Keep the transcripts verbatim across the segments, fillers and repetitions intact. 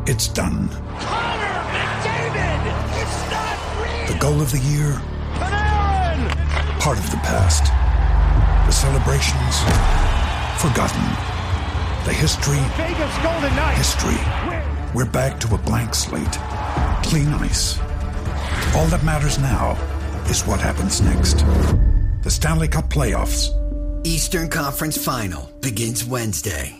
It's done. Connor McDavid! It's not real! The goal of the year? Panarin! Part of the past. The celebrations? Forgotten. The history? Vegas Golden Knights! History. We're back to a blank slate. Clean ice. All that matters now is what happens next. The Stanley Cup Playoffs. Eastern Conference Final begins Wednesday.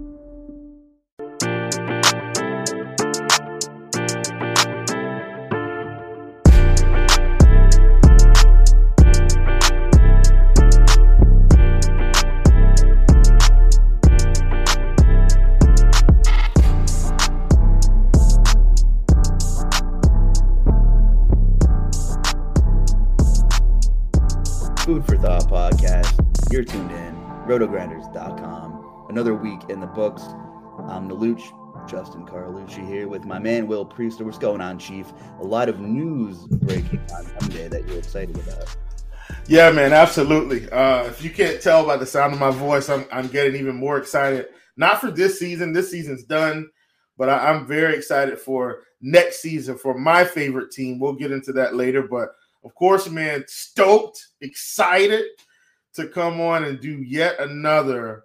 Food for Thought podcast. You're tuned in. roto grinders dot com. Another week in the books. I'm Naluch, Justin Carlucci here with my man Will Priester. What's going on, Chief? A lot of news breaking on Monday that you're excited about. Yeah, man, absolutely. Uh, if you can't tell by the sound of my voice, I'm I'm getting even more excited. Not for this season. This season's done. But I, I'm very excited for next season for my favorite team. We'll get into that later. But, of course, man, stoked, excited to come on and do yet another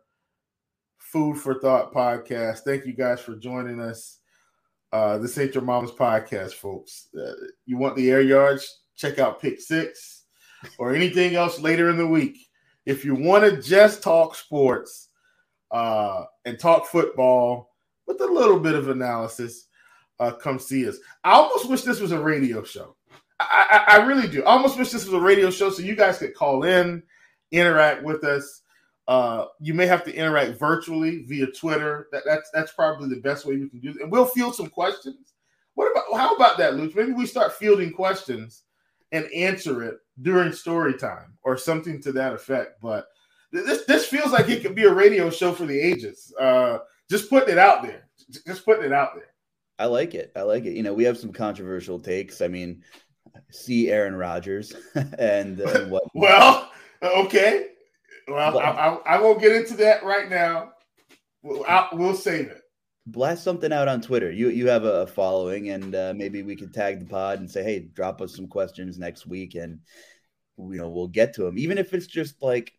Food for Thought podcast. Thank you guys for joining us. Uh, this ain't your mama's podcast, folks. Uh, you want the air yards? Check out Pick Six or anything else later in the week. If you want to just talk sports uh, and talk football with a little bit of analysis, uh, come see us. I almost wish this was a radio show. I, I, I really do. I almost wish this was a radio show so you guys could call in, interact with us. Uh, you may have to interact virtually via Twitter. That, that's that's probably the best way we can do it. And we'll field some questions. What about how about that, Luke? Maybe we start fielding questions and answer it during story time or something to that effect. But this this feels like it could be a radio show for the ages. Uh, just putting it out there. Just putting it out there. I like it. I like it. You know, we have some controversial takes. I mean, see Aaron Rodgers and uh, what? Well, okay. Well, I, I, I won't get into that right now. We'll, I, we'll save it. Blast something out on Twitter. You you have a following, and uh, maybe we could tag the pod and say, hey, drop us some questions next week, and you know we'll get to them. Even if it's just like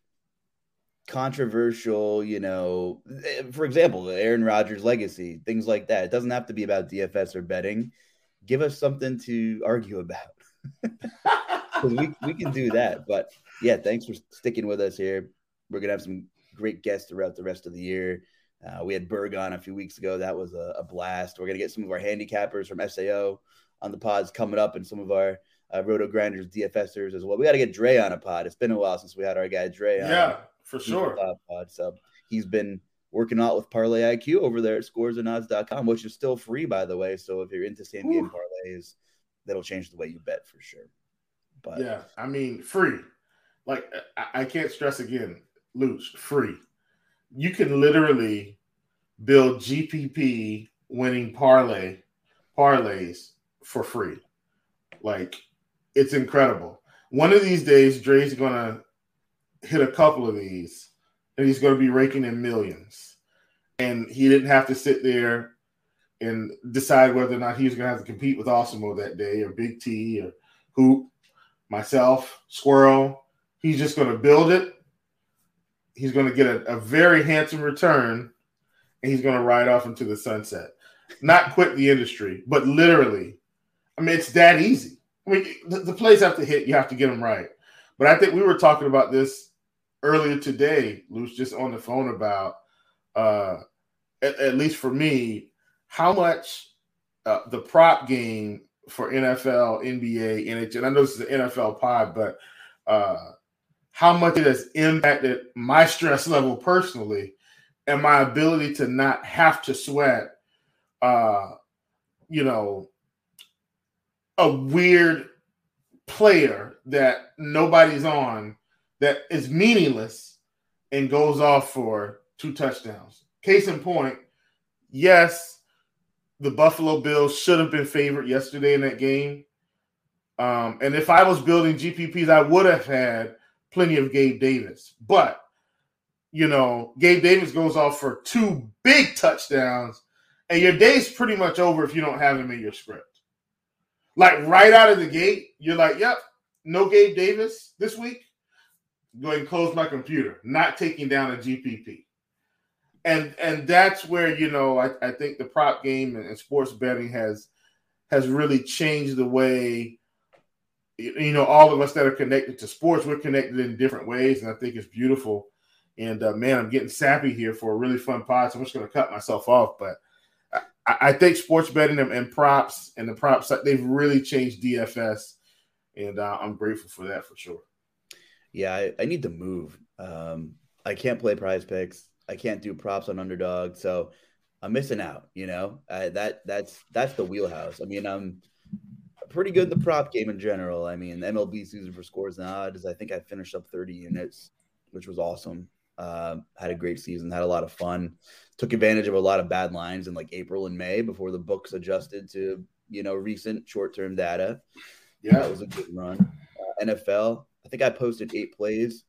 controversial, you know, for example, the Aaron Rodgers legacy, things like that. It doesn't have to be about D F S or betting. Give us something to argue about. we we can do that. But yeah, thanks for sticking with us here. We're gonna have some great guests throughout the rest of the year. Uh, we had Berg on a few weeks ago. That was a, a blast. We're gonna get some of our handicappers from S A O on the pods coming up, and some of our uh, Roto Grinders D F S ers as well. We got to get Dre on a pod. It's been a while since we had our guy Dre on. Yeah, for sure. Pod. So he's been working out with Parlay I Q over there at scores and odds dot com, which is still free, by the way. So if you're into same game parlays, that'll change the way you bet for sure. But yeah, I mean, free. Like I, I can't stress again, Luch, free. You can literally build G P P winning parlay parlays for free. Like it's incredible. One of these days, Dre's gonna hit a couple of these, and he's gonna be raking in millions. And he didn't have to sit there and decide whether or not he was gonna have to compete with Awesemo that day, or Big T, or Hoop, myself, Squirrel. He's just gonna build it. He's gonna get a, a very handsome return, and he's gonna ride off into the sunset. Not quit the industry, but literally. I mean, it's that easy. I mean, the, the plays have to hit. You have to get them right. But I think we were talking about this earlier today, Luce, just on the phone about, uh, at, at least for me, how much uh, the prop game for N F L, N B A, N H L, and I know this is an N F L pod, but uh, how much it has impacted my stress level personally and my ability to not have to sweat, uh, you know, a weird player that nobody's on that is meaningless and goes off for two touchdowns. Case in point, yes, the Buffalo Bills should have been favored yesterday in that game. Um, and if I was building G P Ps, I would have had plenty of Gabe Davis. But, you know, Gabe Davis goes off for two big touchdowns, and your day's pretty much over if you don't have him in your script. Like right out of the gate, you're like, yep, no Gabe Davis this week. Go ahead and close my computer, not taking down a G P P. And and that's where, you know, I, I think the prop game and, and sports betting has has really changed the way, you know, all of us that are connected to sports, we're connected in different ways, and I think it's beautiful. And, uh, man, I'm getting sappy here for a really fun pod, so I'm just going to cut myself off. But I, I think sports betting and, and props and the props, they've really changed D F S, and uh, I'm grateful for that for sure. Yeah, I, I need to move. Um, I can't play Prize Picks. I can't do props on Underdog, so I'm missing out, you know. I, that that's that's the wheelhouse. I mean, I'm pretty good in the prop game in general. I mean, M L B season for scores and odds, I think I finished up thirty units, which was awesome. Um, had a great season, had a lot of fun. Took advantage of a lot of bad lines in like April and May before the books adjusted to, you know, recent short-term data. Yeah, that was a good run. Uh, N F L, I think I posted eight plays.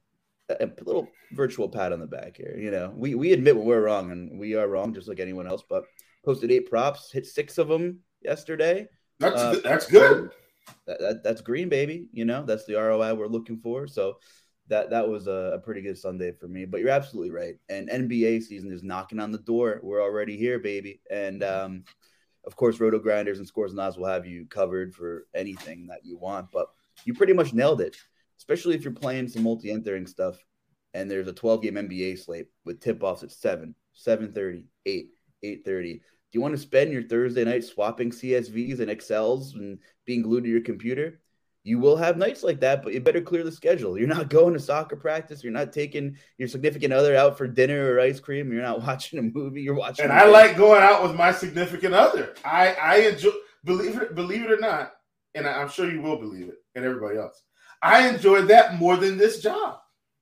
A little virtual pat on the back here. You know, we, we admit when we're wrong, and we are wrong just like anyone else, but posted eight props, hit six of them yesterday. That's uh, that's good. That, that That's green, baby. You know, that's the R O I we're looking for. So that that was a, a pretty good Sunday for me. But you're absolutely right. And N B A season is knocking on the door. We're already here, baby. And, um, of course, Roto Grinders and Scores and Odds will have you covered for anything that you want. But you pretty much nailed it. Especially if you're playing some multi-entering stuff and there's a twelve-game N B A slate with tip-offs at seven, seven thirty, eight, eight thirty. Do you want to spend your Thursday night swapping C S Vs and Excels and being glued to your computer? You will have nights like that, but you better clear the schedule. You're not going to soccer practice. You're not taking your significant other out for dinner or ice cream. You're not watching a movie. You're watching. And I like going out with my significant other. I, I enjoy, believe it, believe it or not, and I'm sure you will believe it, and everybody else. I enjoyed that more than this job.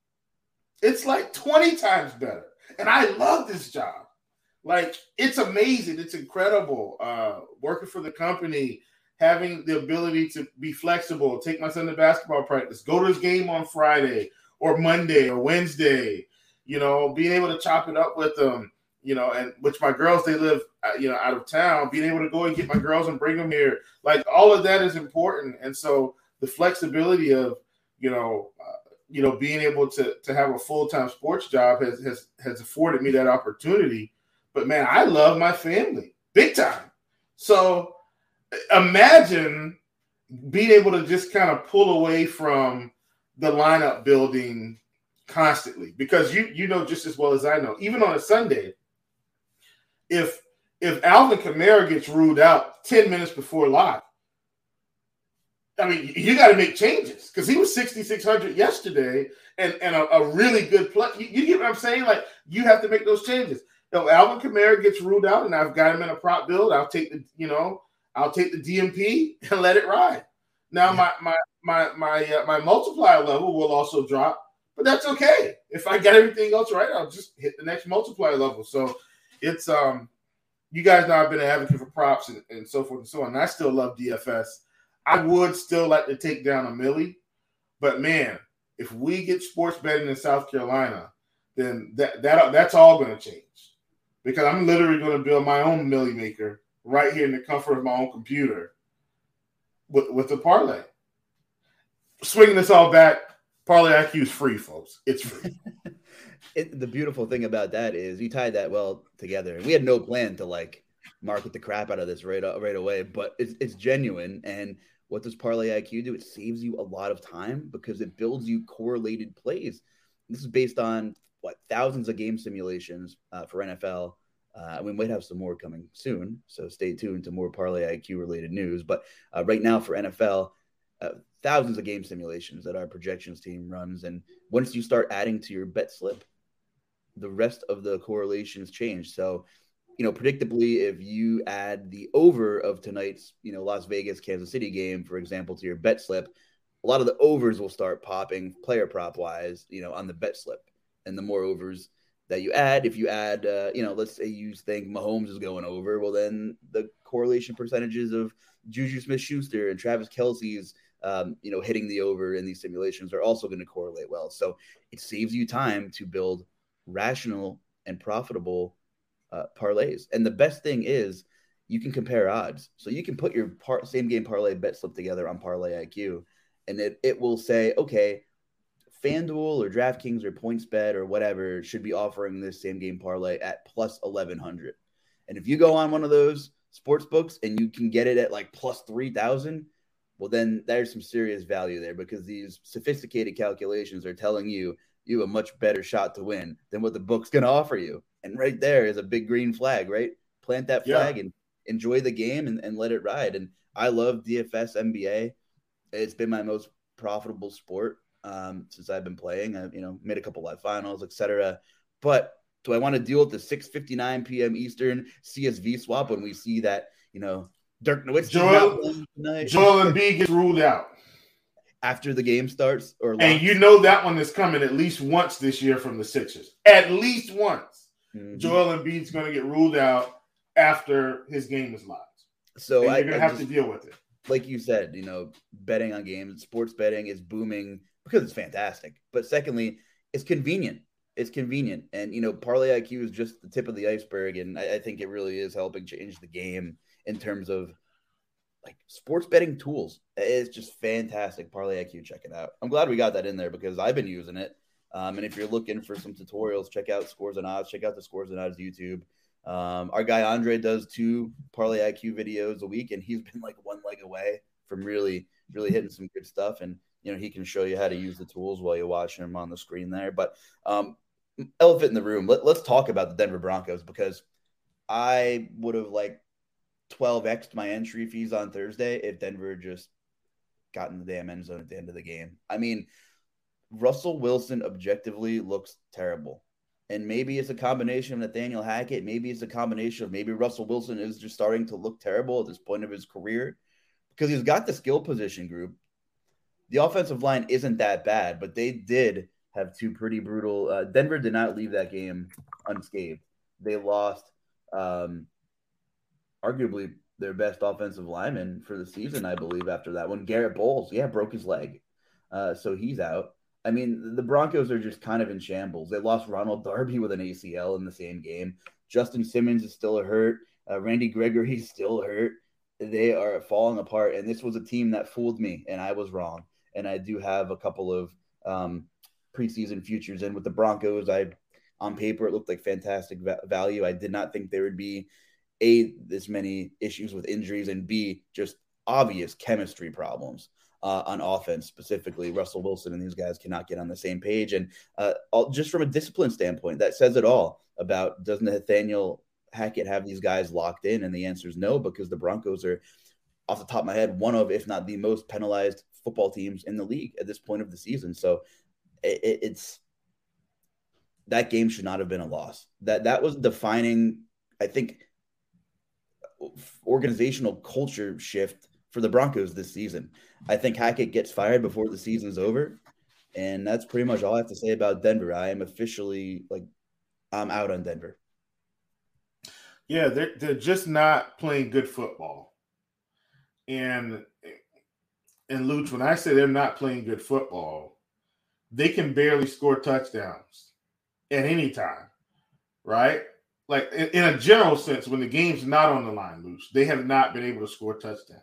It's like twenty times better. And I love this job. Like, it's amazing. It's incredible. Uh, working for the company, having the ability to be flexible, take my son to basketball practice, go to his game on Friday or Monday or Wednesday, you know, being able to chop it up with them, you know, and which my girls, they live, uh, you know, out of town, being able to go and get my girls and bring them here. Like, all of that is important. And so the flexibility of, you know, uh, you know, being able to to have a full-time sports job has has has afforded me that opportunity. But man, I love my family big time. So imagine being able to just kind of pull away from the lineup building constantly, because you you know just as well as I know, even on a Sunday, if if Alvin Kamara gets ruled out ten minutes before lock, I mean, you got to make changes because he was sixty-six hundred yesterday and, and a, a really good play. You, you get what I'm saying? Like, you have to make those changes. So Alvin Kamara gets ruled out and I've got him in a prop build. I'll take the, you know, I'll take the D M P and let it ride. Now, my my my my uh, my multiplier level will also drop, but that's okay. If I got everything else right, I'll just hit the next multiplier level. So it's, um, you guys know I've been an advocate for props and, and so forth and so on. And I still love D F S. I would still like to take down a milli, but man, if we get sports betting in South Carolina, then that that that's all going to change, because I'm literally going to build my own milli maker right here in the comfort of my own computer with with the parlay. Swinging this all back, Parlay I Q is free, folks. It's free. It, the beautiful thing about that is you tied that well together. We had no plan to like market the crap out of this right right away, but it's it's genuine. And what does Parlay I Q do? It saves you a lot of time because it builds you correlated plays. This is based on what thousands of game simulations uh, for N F L. Uh, we might have some more coming soon, so stay tuned to more Parlay I Q related news. But uh, right now for N F L, uh, thousands of game simulations that our projections team runs, and once you start adding to your bet slip, the rest of the correlations change. So, you know, predictably, if you add the over of tonight's, you know, Las Vegas, Kansas City game, for example, to your bet slip, a lot of the overs will start popping player prop wise, you know, on the bet slip. And the more overs that you add, if you add, uh, you know, let's say you think Mahomes is going over, well, then the correlation percentages of Juju Smith-Schuster and Travis Kelce's, um, you know, hitting the over in these simulations are also going to correlate well. So it saves you time to build rational and profitable uh, parlays. And the best thing is you can compare odds. So you can put your par- same game parlay bet slip together on Parlay I Q, and it, it will say, okay, FanDuel or DraftKings or PointsBet or whatever should be offering this same game parlay at plus eleven hundred. And if you go on one of those sports books and you can get it at like plus three thousand, well, then there's some serious value there, because these sophisticated calculations are telling you you have a much better shot to win than what the book's going to offer you. And right there is a big green flag, right? Plant that flag yeah. and enjoy the game and, and let it ride. And I love D F S N B A. It's been my most profitable sport um, since I've been playing. I've, you know, made a couple live finals, et cetera. But do I want to deal with the six fifty-nine p.m. Eastern C S V swap when we see that, you know, Dirk Nowitzki Joel, Joel Embiid gets ruled out after the game starts? Or and you know that one is coming at least once this year from the Sixers. At least once. Mm-hmm. Joel Embiid's going to get ruled out after his game is live. So and I, you're going to I have just, to deal with it. Like you said, you know, betting on games, sports betting is booming because it's fantastic. But secondly, it's convenient. It's convenient. And, you know, Parlay I Q is just the tip of the iceberg. And I, I think it really is helping change the game in terms of like sports betting tools. It's just fantastic. Parlay I Q, check it out. I'm glad we got that in there because I've been using it. Um, and if you're looking for some tutorials, check out Scores and Odds. Check out the Scores and Odds YouTube. Um, our guy Andre does two Parlay I Q videos a week, and he's been like one leg away from really, really hitting some good stuff. And, you know, he can show you how to use the tools while you're watching him on the screen there. But um, elephant in the room, let, let's talk about the Denver Broncos, because I would have like twelve x'd my entry fees on Thursday if Denver just got in the damn end zone at the end of the game. I mean, Russell Wilson objectively looks terrible. And maybe it's a combination of Nathaniel Hackett. Maybe it's a combination of maybe Russell Wilson is just starting to look terrible at this point of his career because he's got the skill position group. The offensive line isn't that bad, but they did have two pretty brutal. Uh, Denver did not leave that game unscathed. They lost um, arguably their best offensive lineman for the season, I believe, after that one. Garrett Bowles, yeah, broke his leg. Uh, so he's out. I mean, the Broncos are just kind of in shambles. They lost Ronald Darby with an A C L in the same game. Justin Simmons is still hurt. Uh, Randy Gregory's still hurt. They are falling apart. And this was a team that fooled me, and I was wrong. And I do have a couple of um, preseason futures in with the Broncos. I, on paper, it looked like fantastic va- value. I did not think there would be, A, this many issues with injuries, and B, just obvious chemistry problems. Uh, on offense, specifically, Russell Wilson and these guys cannot get on the same page. And uh, all, just from a discipline standpoint, that says it all about, does Nathaniel Hackett have these guys locked in? And the answer is no, because the Broncos are, off the top of my head, one of, if not the most penalized football teams in the league at this point of the season. So it, it's that game should not have been a loss. That that was defining, I think, organizational culture shift for the Broncos this season. I think Hackett gets fired before the season's over, and that's pretty much all I have to say about Denver. I am officially, like, I'm out on Denver. Yeah, they're, they're just not playing good football. And, and Luch, when I say they're not playing good football, they can barely score touchdowns at any time, right? Like, in, in a general sense, when the game's not on the line, Luch, they have not been able to score touchdowns.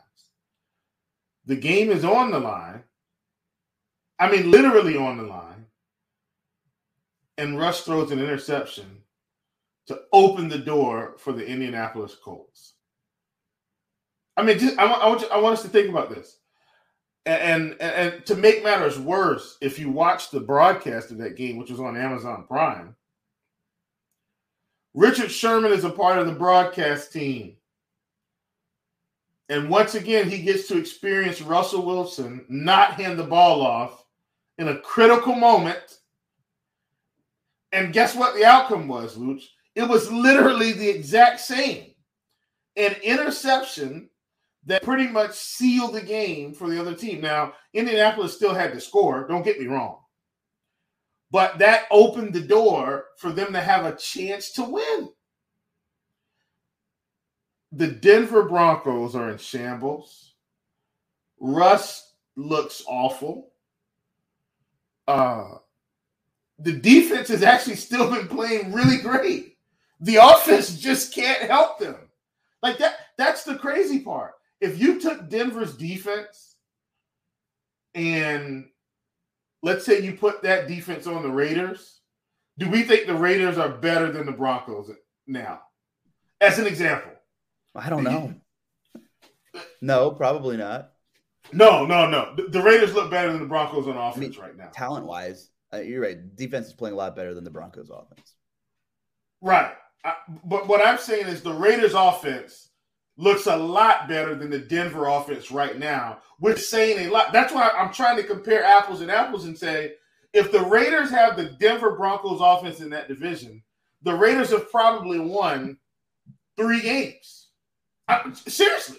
The game is on the line. I mean, literally on the line. And Russ throws an interception to open the door for the Indianapolis Colts. I mean, just, I, want, I, want you, I want us to think about this. And, and, and to make matters worse, if you watch the broadcast of that game, which was on Amazon Prime, Richard Sherman is a part of the broadcast team. And once again, he gets to experience Russell Wilson not hand the ball off in a critical moment. And guess what the outcome was, Luch? It was literally the exact same. An interception that pretty much sealed the game for the other team. Now, Indianapolis still had to score, don't get me wrong. But that opened the door for them to have a chance to win. The Denver Broncos are in shambles. Russ looks awful. Uh, the defense has actually still been playing really great. The offense just can't help them. Like that, that's the crazy part. If you took Denver's defense and let's say you put that defense on the Raiders, do we think the Raiders are better than the Broncos now? As an example. I don't know. No, probably not. No, no, no. The, the Raiders look better than the Broncos on offense I mean, right now. Talent-wise, uh, you're right. Defense is playing a lot better than the Broncos offense. Right. I, but what I'm saying is the Raiders offense looks a lot better than the Denver offense right now, which is saying a lot. That's why I'm trying to compare apples and apples and say, if the Raiders have the Denver Broncos offense in that division, the Raiders have probably won three games. I, seriously.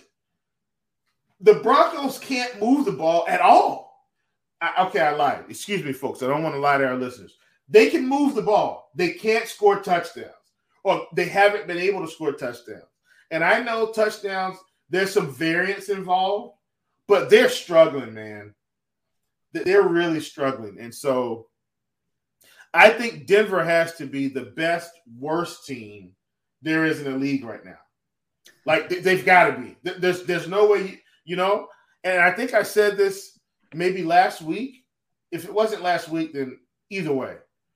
The Broncos can't move the ball at all. I, okay, I lied. Excuse me, folks. I don't want to lie to our listeners. They can move the ball. They can't score touchdowns, or they haven't been able to score touchdowns. And I know touchdowns, there's some variance involved, but they're struggling, man. They're really struggling. And so I think Denver has to be the best, worst team there is in the league right now. Like, they've got to be. There's, there's no way you, You know, and I think I said this maybe last week. If it wasn't last week, then either way.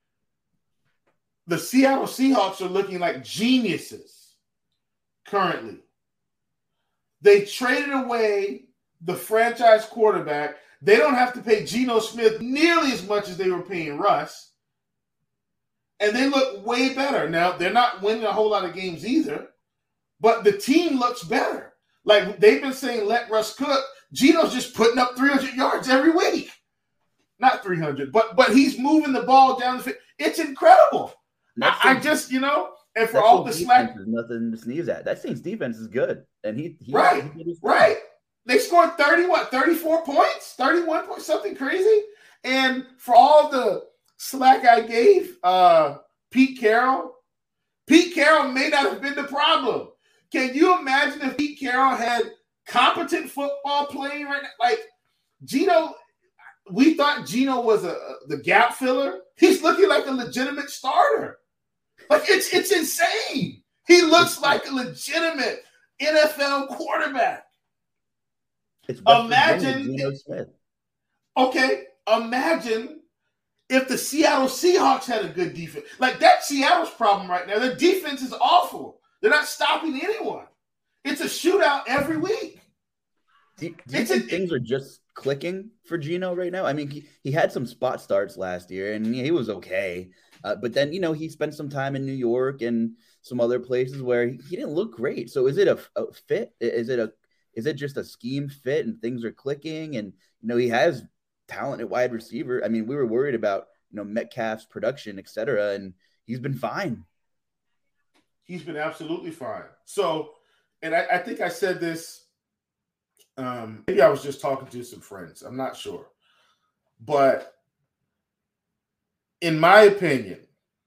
The Seattle Seahawks are looking like geniuses currently. They traded away the franchise quarterback. They don't have to pay Geno Smith nearly as much as they were paying Russ. And they look way better. Now, they're not winning a whole lot of games either, but the team looks better. Like, they've been saying, let Russ cook. Geno's just putting up three hundred yards every week. Not three hundred, but but he's moving the ball down the field. It's incredible. I, I just, you know, and for all the slack. There's nothing to sneeze at. That Saints defense is good. And he, he Right, he right. They scored thirty, what, thirty-four points? thirty-one points, something crazy. And for all the slack I gave uh, Pete Carroll, Pete Carroll may not have been the problem. Can you imagine if Pete Carroll had competent football playing right now? Like, Geno, we thought Geno was a, a the gap filler. He's looking like a legitimate starter. Like, it's it's insane. He looks like a legitimate N F L quarterback. It's imagine, Geno Smith. Okay, imagine if the Seattle Seahawks had a good defense. Like, that's Seattle's problem right now. Their defense is awful. They're not stopping anyone. It's a shootout every week. Do, do you think a, things are just clicking for Geno right now? I mean, he, he had some spot starts last year, and he was okay. Uh, but then, you know, he spent some time in New York and some other places where he, he didn't look great. So is it a, a fit? Is it a is it just a scheme fit and things are clicking? And, you know, he has talent at wide receiver. I mean, we were worried about, you know, Metcalf's production, et cetera, and he's been fine. He's been absolutely fine. So, and I, I think I said this, um, maybe I was just talking to some friends. I'm not sure. But in my opinion,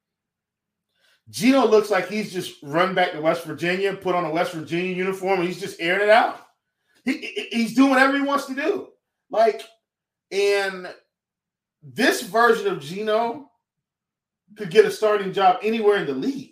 Geno looks like he's just run back to West Virginia, put on a West Virginia uniform, and he's just airing it out. He, he's doing whatever he wants to do. Like, and this version of Geno could get a starting job anywhere in the league.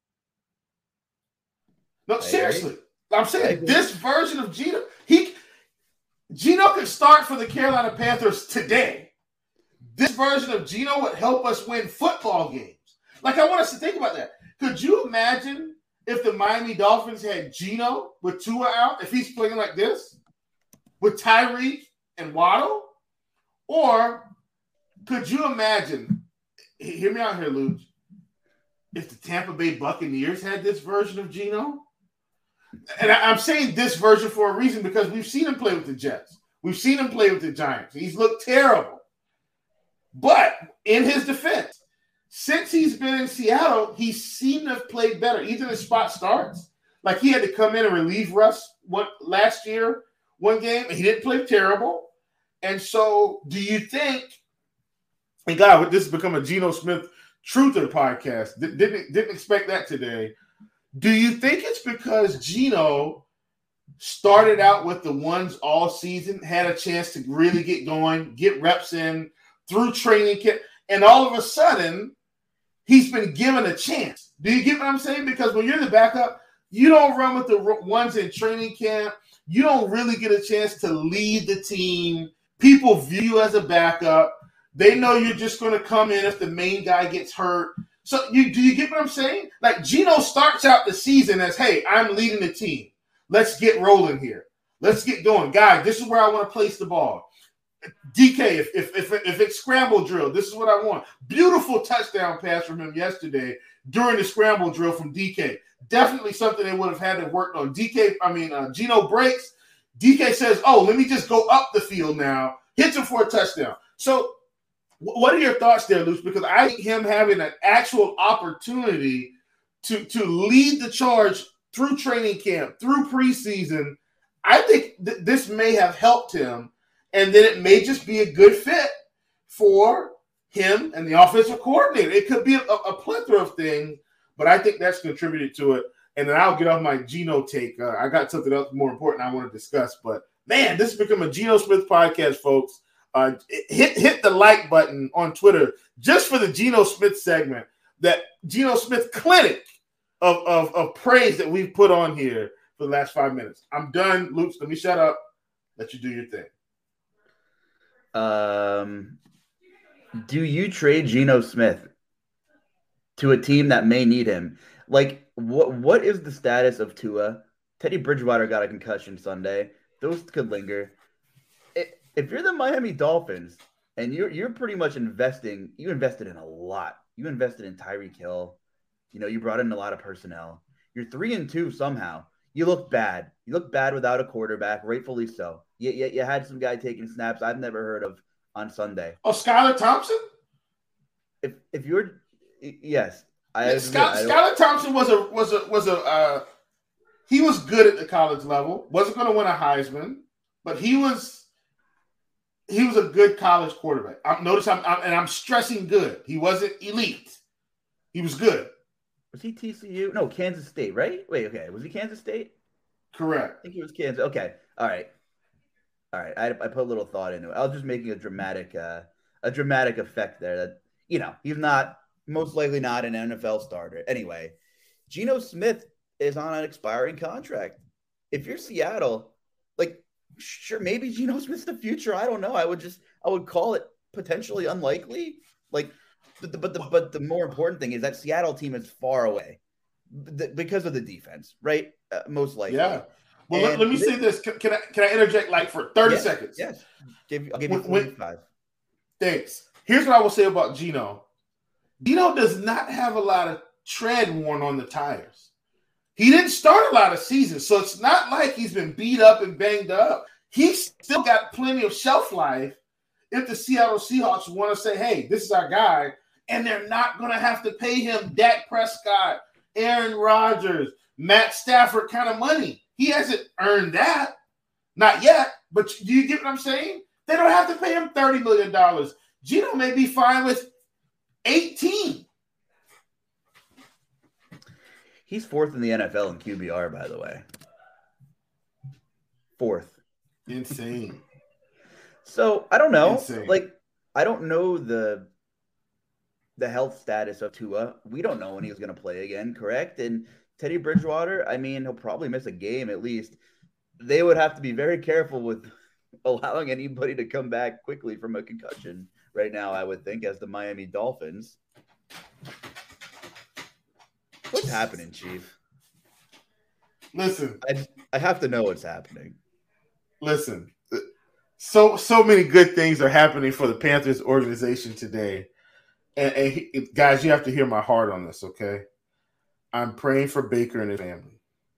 No, seriously. I'm saying this version of Geno, he Geno could start for the Carolina Panthers today. This version of Geno would help us win football games. Like, I want us to think about that. Could you imagine if the Miami Dolphins had Geno with Tua out, if he's playing like this, with Tyreek and Waddle? Or could you imagine, hear me out here, Luke, if the Tampa Bay Buccaneers had this version of Geno? And I, I'm saying this version for a reason because we've seen him play with the Jets. We've seen him play with the Giants. He's looked terrible. But in his defense, since he's been in Seattle, he seemed to have played better. Either the spot starts, like he had to come in and relieve Russ one, last year, one game, and he didn't play terrible. And so do you think, and God, this has become a Geno Smith truther podcast. Didn't, didn't expect that today. Do you think it's because Geno started out with the ones all season, had a chance to really get going, get reps in through training camp, and all of a sudden he's been given a chance. Do you get what I'm saying? Because when you're the backup, you don't run with the ones in training camp. You don't really get a chance to lead the team. People view you as a backup. They know you're just going to come in if the main guy gets hurt. So you do you get what I'm saying? Like Geno starts out the season as, hey, I'm leading the team. Let's get rolling here. Let's get going. Guys, this is where I want to place the ball. D K, if, if, if, if it's scramble drill, this is what I want. Beautiful touchdown pass from him yesterday during the scramble drill from D K. Definitely something they would have had to work on. D K, I mean, uh, Geno breaks. D K says, oh, let me just go up the field now. Hits him for a touchdown. So w- what are your thoughts there, Luce? Because I think him having an actual opportunity to, to lead the charge through training camp, through preseason, I think th- this may have helped him. And then it may just be a good fit for him and the offensive coordinator. It could be a, a plethora of things, but I think that's contributed to it. And then I'll get off my Geno take. Uh, I got something else more important I want to discuss. But, man, this has become a Geno Smith podcast, folks. Uh, hit, hit the like button on Twitter just for the Geno Smith segment, that Geno Smith clinic of, of, of praise that we've put on here for the last five minutes. I'm done. Luke, let me shut up. Let you do your thing. Um, do you trade Geno Smith to a team that may need him? Like, what what is the status of Tua? Teddy Bridgewater got a concussion Sunday. Those could linger. If you're the Miami Dolphins and you're you're pretty much investing, you invested in a lot. You invested in Tyreek Hill. You know, you brought in a lot of personnel. You're three and two somehow. You look bad. You look bad without a quarterback, rightfully so. You, you, you had some guy taking snaps I've never heard of on Sunday. Oh, Skylar Thompson? If if you're yes, I yeah, Sky, Skylar Thompson was a was a was a uh, he was good at the college level. Wasn't going to win a Heisman, but he was he was a good college quarterback. I, notice I'm, I'm and I'm stressing good. He wasn't elite. He was good. Was he T C U? No, Kansas State, right? Wait, okay. Was he Kansas State? Correct. I think he was Kansas. Okay. All right. All right. I, I put a little thought into it. I was just making a dramatic uh, a dramatic effect there that, you know, he's not, most likely not an N F L starter. Anyway, Geno Smith is on an expiring contract. If you're Seattle, like, sure, maybe Geno Smith's the future. I don't know. I would just, I would call it potentially unlikely. Like, But the, but the but the more important thing is that Seattle team is far away because of the defense, right? Uh, most likely. Yeah. Well, let, let me this, say this. Can, can I can I interject like for thirty yes, seconds? Yes. Give, I'll give you forty-five. Thanks. Here's what I will say about Geno. Geno does not have a lot of tread worn on the tires. He didn't start a lot of seasons, so it's not like he's been beat up and banged up. He's still got plenty of shelf life if the Seattle Seahawks want to say, hey, this is our guy. And they're not going to have to pay him Dak Prescott, Aaron Rodgers, Matt Stafford kind of money. He hasn't earned that. Not yet. But do you get what I'm saying? They don't have to pay him thirty million dollars. Geno may be fine with eighteen. He's fourth in the N F L in Q B R, by the way. Fourth. Insane. So, I don't know. Insane. Like, I don't know the – the health status of Tua. We don't know when he's going to play again, correct? And Teddy Bridgewater, I mean, he'll probably miss a game at least. They would have to be very careful with allowing anybody to come back quickly from a concussion right now, I would think, as the Miami Dolphins. What's happening, Chief? Listen. I, just, I have to know what's happening. Listen. So, so many good things are happening for the Panthers organization today. And, and he, guys, you have to hear my heart on this, okay? I'm praying for Baker and his family.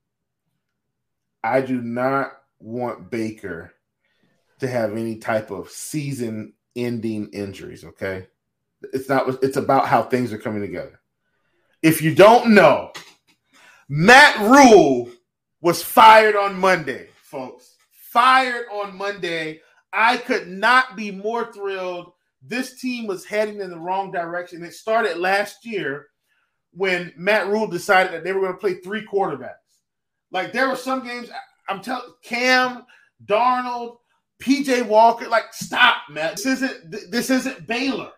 I do not want Baker to have any type of season-ending injuries, okay? It's not. It's about how things are coming together. If you don't know, Matt Rule was fired on Monday, folks. Fired on Monday. I could not be more thrilled. This team was heading in the wrong direction. It started last year when Matt Rule decided that they were going to play three quarterbacks. Like, there were some games, I'm telling Cam, Darnold, P J Walker, like, stop, Matt. This isn't this isn't Baylor.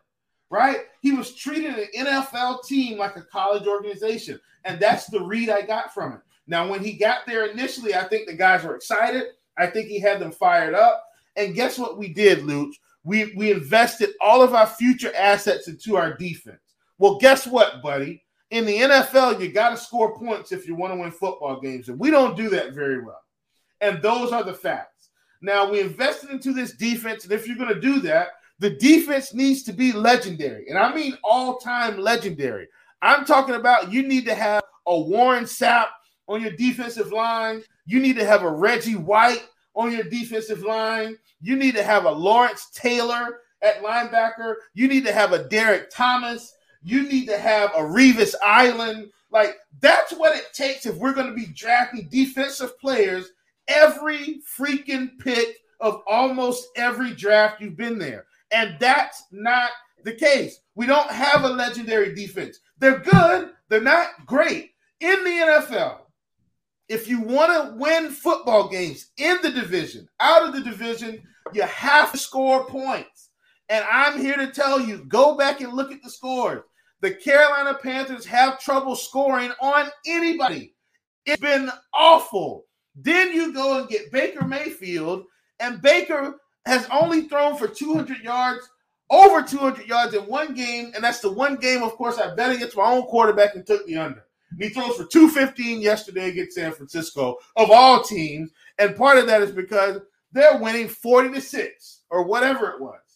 right? He was treating an N F L team like a college organization, and that's the read I got from it. Now, when he got there initially, I think the guys were excited. I think he had them fired up. And guess what we did, Luch? We, we invested all of our future assets into our defense. Well, guess what, buddy? In the N F L, you got to score points if you want to win football games, and we don't do that very well. And those are the facts. Now, we invested into this defense, and if you're going to do that, the defense needs to be legendary, and I mean all-time legendary. I'm talking about you need to have a Warren Sapp on your defensive line. You need to have a Reggie White on your defensive line. You need to have a Lawrence Taylor at linebacker. You need to have a Derek Thomas. You need to have a Revis Island. Like, that's what it takes if we're going to be drafting defensive players every freaking pick of almost every draft you've been there. And that's not the case. We don't have a legendary defense. They're good. They're not great. In the N F L, if you want to win football games in the division, out of the division, you have to score points. And I'm here to tell you, go back and look at the scores. The Carolina Panthers have trouble scoring on anybody. It's been awful. Then you go and get Baker Mayfield, and Baker has only thrown for two hundred yards, over two hundred yards in one game, and that's the one game, of course, I bet against my own quarterback and took the under. And he throws for two fifteen yesterday against San Francisco, of all teams, and part of that is because they're winning forty to six or whatever it was.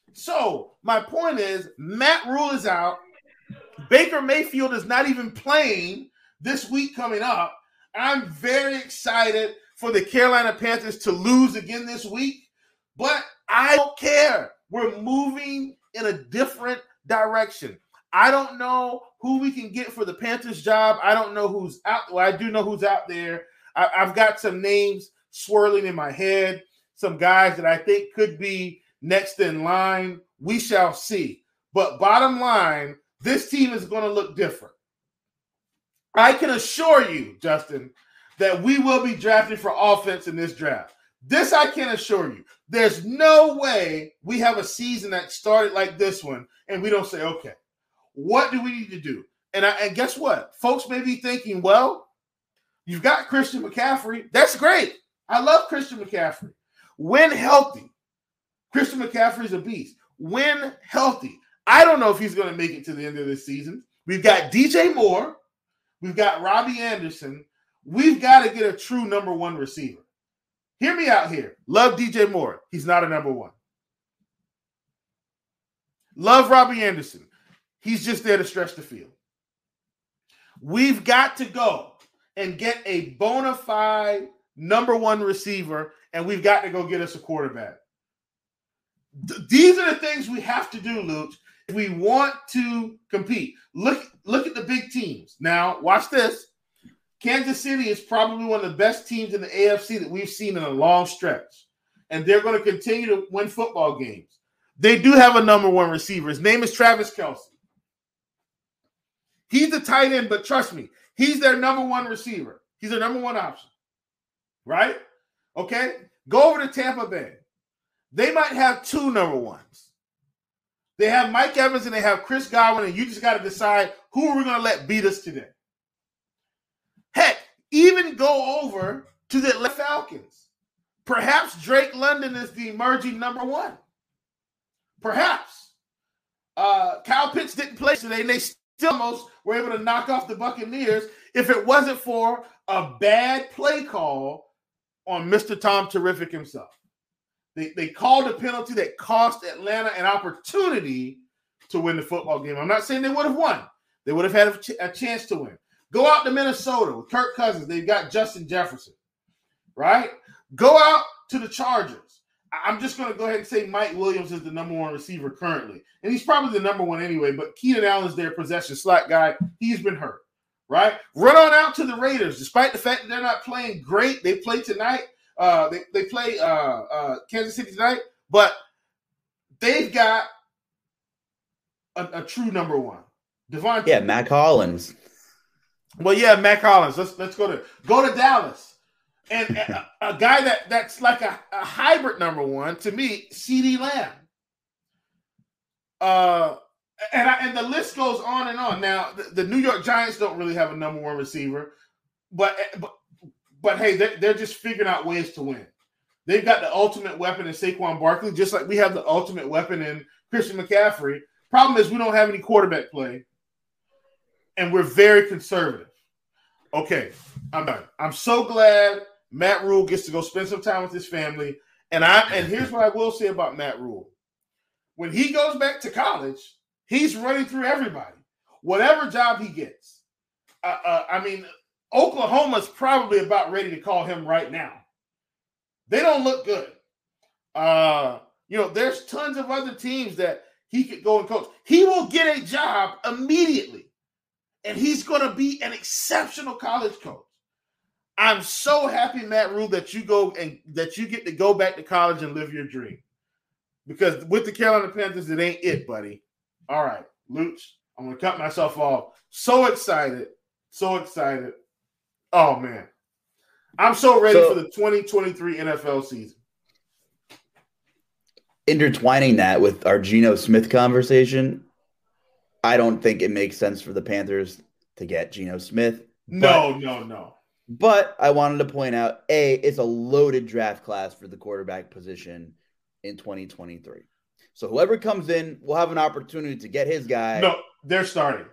So my point is, Matt Rule is out. Baker Mayfield is not even playing this week coming up. I'm very excited for the Carolina Panthers to lose again this week, but I don't care. We're moving in a different direction. I don't know who we can get for the Panthers job. I don't know who's out. Well, I do know who's out there. I, I've got some names swirling in my head, some guys that I think could be next in line. We shall see. But bottom line, this team is going to look different. I can assure you, Justin, that we will be drafting for offense in this draft. This I can assure you. There's no way we have a season that started like this one and we don't say, okay, what do we need to do? And, I, and guess what? Folks may be thinking, well, you've got Christian McCaffrey. That's great. I love Christian McCaffrey. When healthy, Christian McCaffrey is a beast. When healthy, I don't know if he's going to make it to the end of this season. We've got D J Moore. We've got Robbie Anderson. We've got to get a true number one receiver. Hear me out here. Love D J Moore. He's not a number one. Love Robbie Anderson. He's just there to stretch the field. We've got to go and get a bona fide number one receiver, and we've got to go get us a quarterback. Th- these are the things we have to do, Luke, if we want to compete. Look, look at the big teams. Now, watch this. Kansas City is probably one of the best teams in the A F C that we've seen in a long stretch, and they're going to continue to win football games. They do have a number one receiver. His name is Travis Kelce. He's the tight end, but trust me, he's their number one receiver. He's their number one option, right? Okay? Go over to Tampa Bay. They might have two number ones. They have Mike Evans and they have Chris Godwin, and you just got to decide who are we going to let beat us today. Heck, even go over to the Atlanta Falcons. Perhaps Drake London is the emerging number one. Perhaps. Uh, Kyle Pitts didn't play today, and they still almost were able to knock off the Buccaneers if it wasn't for a bad play call on Mister Tom Terrific himself. They, they called a penalty that cost Atlanta an opportunity to win the football game. I'm not saying they would have won. They would have had a, ch- a chance to win. Go out to Minnesota with Kirk Cousins. They've got Justin Jefferson, right? Go out to the Chargers. I'm just going to go ahead and say Mike Williams is the number one receiver currently. And he's probably the number one anyway, but Keenan Allen's their possession slot guy. He's been hurt, right? Run on out to the Raiders. Despite the fact that they're not playing great, they play tonight. Uh, they, they play uh, uh, Kansas City tonight, but they've got a, a true number one. Devontae. Yeah, Mac Hollins. Well, yeah, Mac Hollins. Let's let's go to go to Dallas, and a, a guy that, that's like a, a hybrid number one to me, CeeDee Lamb. Uh, And I, and the list goes on and on. Now, the, the New York Giants don't really have a number one receiver, but but, but hey, they're, they're just figuring out ways to win. They've got the ultimate weapon in Saquon Barkley, just like we have the ultimate weapon in Christian McCaffrey. Problem is we don't have any quarterback play, and we're very conservative. Okay, I'm done. I'm so glad Matt Rule gets to go spend some time with his family. And I and here's what I will say about Matt Rule. When he goes back to college, he's running through everybody, whatever job he gets. Uh, uh, I mean, Oklahoma's probably about ready to call him right now. They don't look good. Uh, you know, there's tons of other teams that he could go and coach. He will get a job immediately, and he's going to be an exceptional college coach. I'm so happy, Matt Rule, that you go and that you get to go back to college and live your dream. Because with the Carolina Panthers, it ain't it, buddy. All right, Luch, I'm going to cut myself off. So excited. So excited. Oh, man. I'm so ready so, for the twenty twenty-three N F L season. Intertwining that with our Geno Smith conversation, I don't think it makes sense for the Panthers to get Geno Smith. No, no, no. But I wanted to point out, A, it's a loaded draft class for the quarterback position in twenty twenty-three. So whoever comes in will have an opportunity to get his guy. No, they're starting.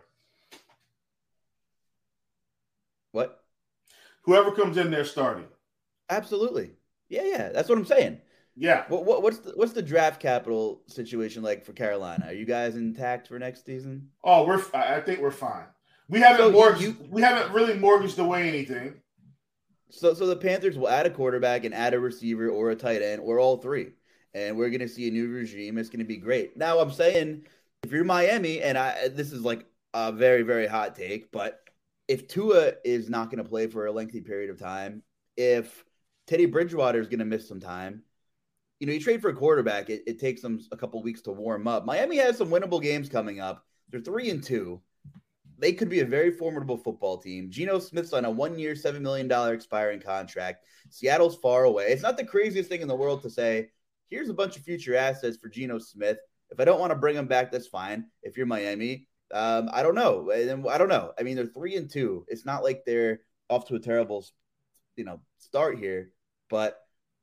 What? Whoever comes in, they're starting. Absolutely. Yeah, yeah. That's what I'm saying. Yeah. What, what, what's the what's the draft capital situation like for Carolina? Are you guys intact for next season? Oh, we're. I think we're fine. We haven't so mortgaged. You, we haven't really mortgaged away anything. So, so the Panthers will add a quarterback and add a receiver or a tight end or all three, and we're going to see a new regime. It's going to be great. Now, I'm saying if you're Miami, and I this is like a very, very hot take, but if Tua is not going to play for a lengthy period of time, if Teddy Bridgewater is going to miss some time, you know, you trade for a quarterback, it, it takes them a couple weeks to warm up. Miami has some winnable games coming up. They're three and two. They could be a very formidable football team. Geno Smith's on a one-year, seven million dollars expiring contract. Seattle's far away. It's not the craziest thing in the world to say, here's a bunch of future assets for Geno Smith. If I don't want to bring him back, that's fine. If you're Miami, um, I don't know. I don't know. I mean, they're three and two. It's not like they're off to a terrible, you know, start here. But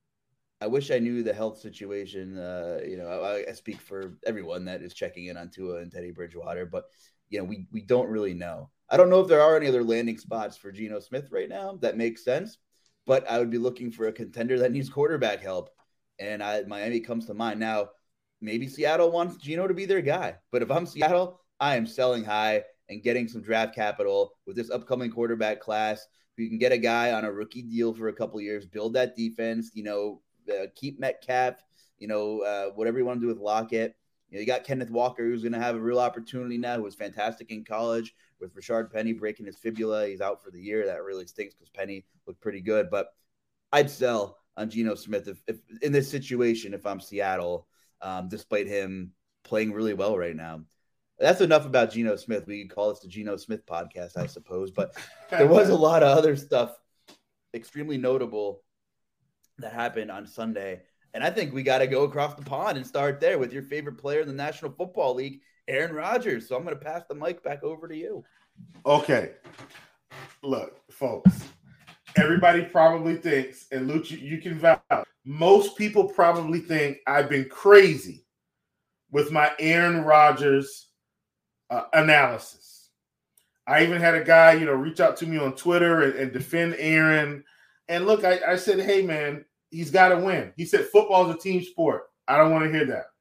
I wish I knew the health situation. Uh, you know, I, I speak for everyone that is checking in on Tua and Teddy Bridgewater, but you know, we we don't really know. I don't know if there are any other landing spots for Geno Smith right now that makes sense, but I would be looking for a contender that needs quarterback help, and I, Miami comes to mind. Now, maybe Seattle wants Geno to be their guy, but if I'm Seattle, I am selling high and getting some draft capital with this upcoming quarterback class. You can get a guy on a rookie deal for a couple of years, build that defense, you know, uh, keep Metcalf, you know, uh, whatever you want to do with Lockett. You know, you got Kenneth Walker, who's going to have a real opportunity now, who was fantastic in college with Rashard Penny breaking his fibula. He's out for the year. That really stinks because Penny looked pretty good. But I'd sell on Geno Smith if, if in this situation if I'm Seattle, um, despite him playing really well right now. That's enough about Geno Smith. We could call this the Geno Smith podcast, I suppose. But there was a lot of other stuff extremely notable that happened on Sunday. And I think we got to go across the pond and start there with your favorite player in the National Football League, Aaron Rodgers. So I'm going to pass the mic back over to you. Okay. Look, folks, everybody probably thinks, and Luch, you can vouch, most people probably think I've been crazy with my Aaron Rodgers uh, analysis. I even had a guy, you know, reach out to me on Twitter and, and defend Aaron. And look, I, I said, hey, man, he's got to win. He said football is a team sport. I don't want to hear that.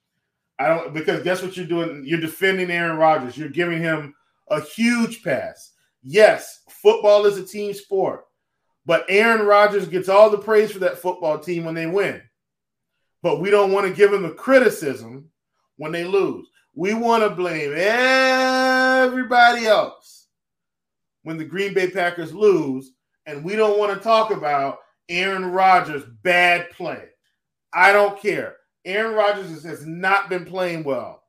I don't, because guess what you're doing? You're defending Aaron Rodgers. You're giving him a huge pass. Yes, football is a team sport, but Aaron Rodgers gets all the praise for that football team when they win. But we don't want to give him the criticism when they lose. We want to blame everybody else when the Green Bay Packers lose, and we don't want to talk about Aaron Rodgers' bad play. I don't care. Aaron Rodgers has not been playing well.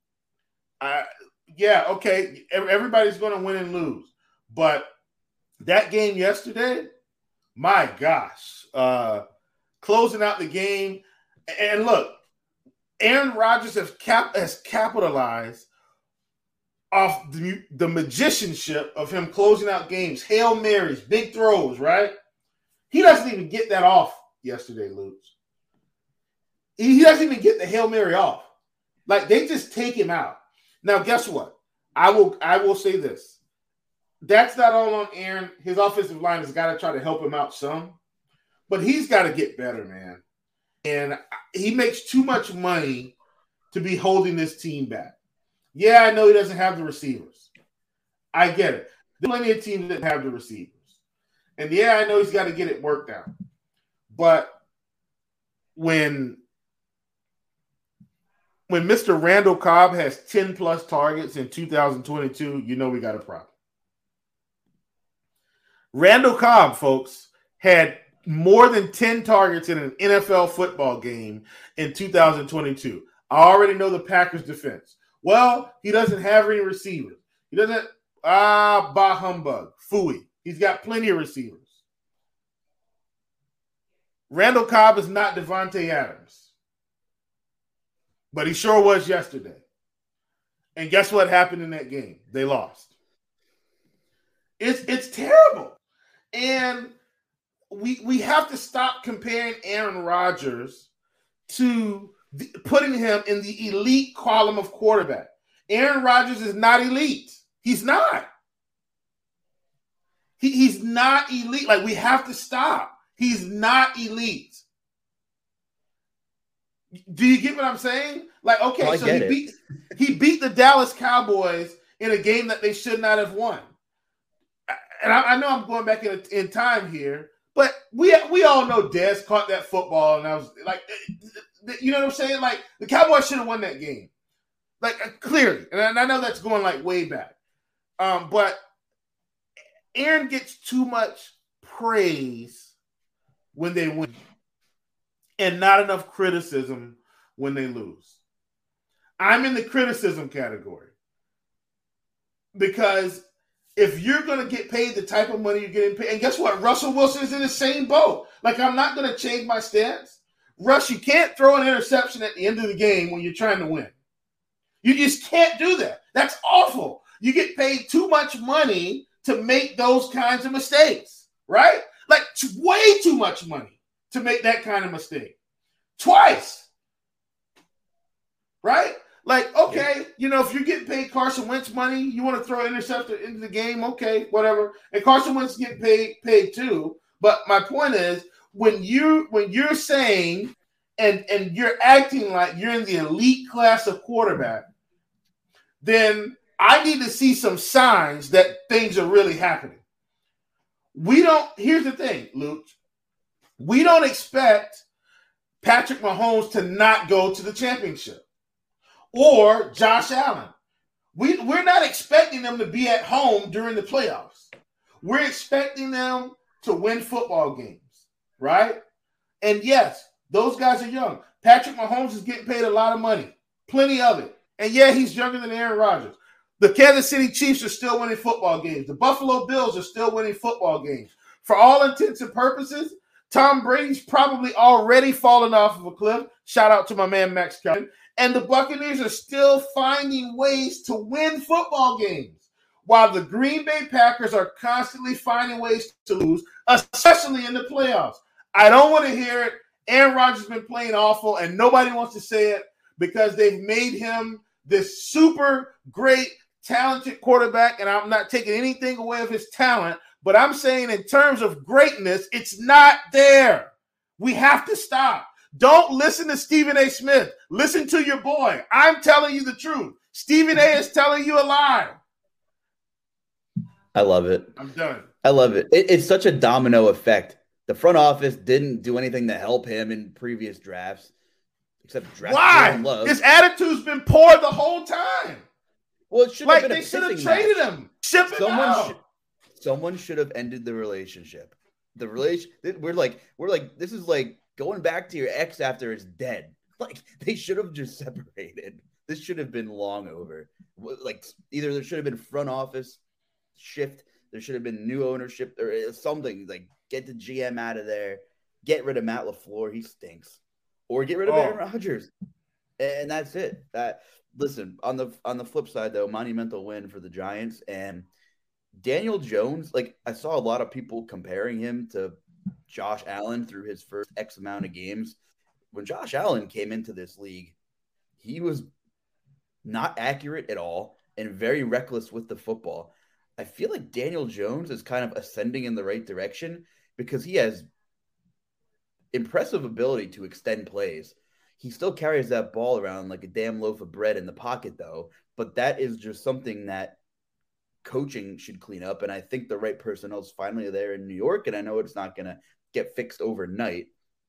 Uh, yeah, okay, everybody's going to win and lose. But that game yesterday, my gosh, uh, closing out the game. And look, Aaron Rodgers has, cap- has capitalized off the, the magicianship of him closing out games, Hail Marys, big throws, right? He doesn't even get that off yesterday, Luke. He, he doesn't even get the Hail Mary off. Like, they just take him out. Now, guess what? I will I will say this. That's not all on Aaron. His offensive line has got to try to help him out some. But he's got to get better, man. And he makes too much money to be holding this team back. Yeah, I know he doesn't have the receivers. I get it. There's plenty of teams that have the receivers. And yeah, I know he's got to get it worked out. But when, when Mister Randall Cobb has ten plus targets in two thousand twenty-two, you know we got a problem. Randall Cobb, folks, had more than ten targets in an N F L football game in two thousand twenty-two. I already know the Packers defense. Well, he doesn't have any receivers. He doesn't, ah, bah humbug, phooey. He's got plenty of receivers. Randall Cobb is not Devontae Adams. But he sure was yesterday. And guess what happened in that game? They lost. It's it's terrible. And we we have to stop comparing Aaron Rodgers to the, putting him in the elite column of quarterback. Aaron Rodgers is not elite. He's not. He, he's not elite. Like, we have to stop. He's not elite. Do you get what I'm saying? Like, okay, oh, so he it. beat he beat the Dallas Cowboys in a game that they should not have won. And I, I know I'm going back in, in time here, but we we all know Dez caught that football, and I was like, you know what I'm saying? Like, the Cowboys should have won that game, like, clearly. And I know that's going like way back, um, but Aaron gets too much praise when they win, and not enough criticism when they lose. I'm in the criticism category because if you're going to get paid the type of money you're getting paid, and guess what? Russell Wilson is in the same boat. Like, I'm not going to change my stance. Russ, you can't throw an interception at the end of the game when you're trying to win. You just can't do that. That's awful. You get paid too much money to make those kinds of mistakes, right? Like, way too much money to make that kind of mistake. Twice. Right? Like, okay, yeah. you know, if you're getting paid Carson Wentz money, you want to throw an interceptor into the game, okay, whatever. And Carson Wentz get paid paid too. But my point is, when you when you're saying and and you're acting like you're in the elite class of quarterback, then I need to see some signs that things are really happening. We don't, here's the thing, Luke. We don't expect Patrick Mahomes to not go to the championship. Or Josh Allen. We, we're not expecting them to be at home during the playoffs. We're expecting them to win football games, right? And yes, those guys are young. Patrick Mahomes is getting paid a lot of money, plenty of it. And yeah, he's younger than Aaron Rodgers. The Kansas City Chiefs are still winning football games. The Buffalo Bills are still winning football games. For all intents and purposes, Tom Brady's probably already fallen off of a cliff. Shout out to my man Max Kelly. And the Buccaneers are still finding ways to win football games, while the Green Bay Packers are constantly finding ways to lose, especially in the playoffs. I don't want to hear it. Aaron Rodgers has been playing awful, and nobody wants to say it because they've made him this super great, talented quarterback, and I'm not taking anything away of his talent, but I'm saying in terms of greatness, it's not there. We have to stop. Don't listen to Stephen A. Smith. Listen to your boy. I'm telling you the truth. Stephen A. is telling you a lie. I love it. I'm done. I love it. it. It's such a domino effect. The front office didn't do anything to help him in previous drafts, except draft. Why? His attitude's been poor the whole time. Well, it should like have been they a should have pissing traded match. him. Ship him Someone out. should, someone should have ended the relationship. The relation. We're like, we're like, this is like going back to your ex after it's dead. Like, they should have just separated. This should have been long over. Like, either there should have been front office shift. There should have been new ownership or something. Like, get the G M out of there. Get rid of Matt LaFleur. He stinks. Or get rid of Oh. Aaron Rodgers. And that's it. That listen, on the on the flip side, though, monumental win for the Giants. And Daniel Jones, like I saw a lot of people comparing him to Josh Allen through his first X amount of games. When Josh Allen came into this league, he was not accurate at all and very reckless with the football. I feel like Daniel Jones is kind of ascending in the right direction because he has impressive ability to extend plays. He still carries that ball around like a damn loaf of bread in the pocket, though. But that is just something that coaching should clean up. And I think the right personnel is finally there in New York. And I know it's not going to get fixed overnight.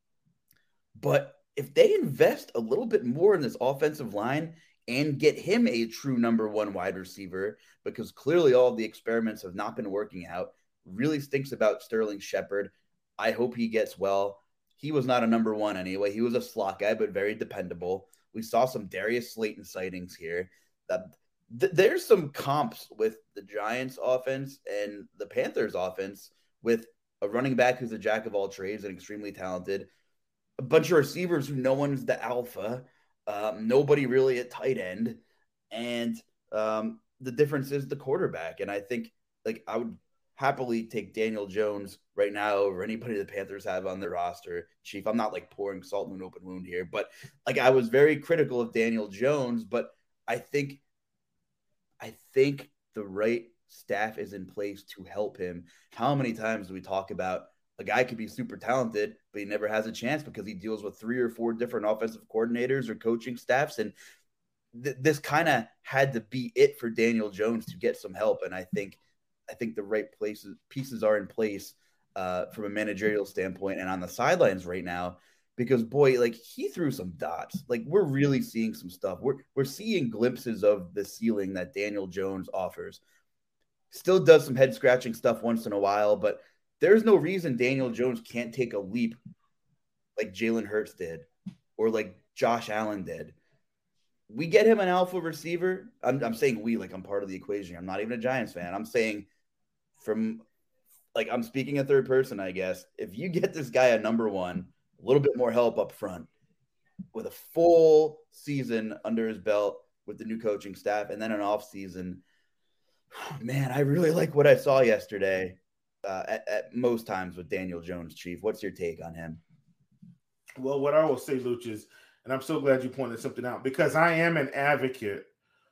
But if they invest a little bit more in this offensive line and get him a true number one wide receiver, because clearly all of the experiments have not been working out, really stinks about Sterling Shepard. I hope he gets well. He was not a number one anyway. He was a slot guy, but very dependable. We saw some Darius Slayton sightings here. That th- there's some comps with the Giants offense and the Panthers offense with a running back who's a jack of all trades and extremely talented, a bunch of receivers who no one's the alpha, um, nobody really at tight end. And um, the difference is the quarterback. And I think like I would happily take Daniel Jones right now over anybody the Panthers have on their roster. Chief, I'm not like pouring salt in an open wound here, but like I was very critical of Daniel Jones, but I think, I think the right staff is in place to help him. How many times do we talk about a guy could be super talented, but he never has a chance because he deals with three or four different offensive coordinators or coaching staffs. And th- this kind of had to be it for Daniel Jones to get some help. And I think, I think the right places pieces are in place uh, from a managerial standpoint and on the sidelines right now, because boy, like he threw some dots. Like we're really seeing some stuff. We're we're seeing glimpses of the ceiling that Daniel Jones offers. Still does some head scratching stuff once in a while, but there's no reason Daniel Jones can't take a leap like Jalen Hurts did or like Josh Allen did. We get him an alpha receiver. I'm, I'm saying we, like I'm part of the equation. I'm not even a Giants fan. I'm saying from like, I'm speaking in third person, I guess. If you get this guy a number one, a little bit more help up front with a full season under his belt with the new coaching staff and then an off season, man, I really like what I saw yesterday uh, at, at most times with Daniel Jones. Chief, what's your take on him? Well, what I will say, Luch, is, and I'm so glad you pointed something out, because I am an advocate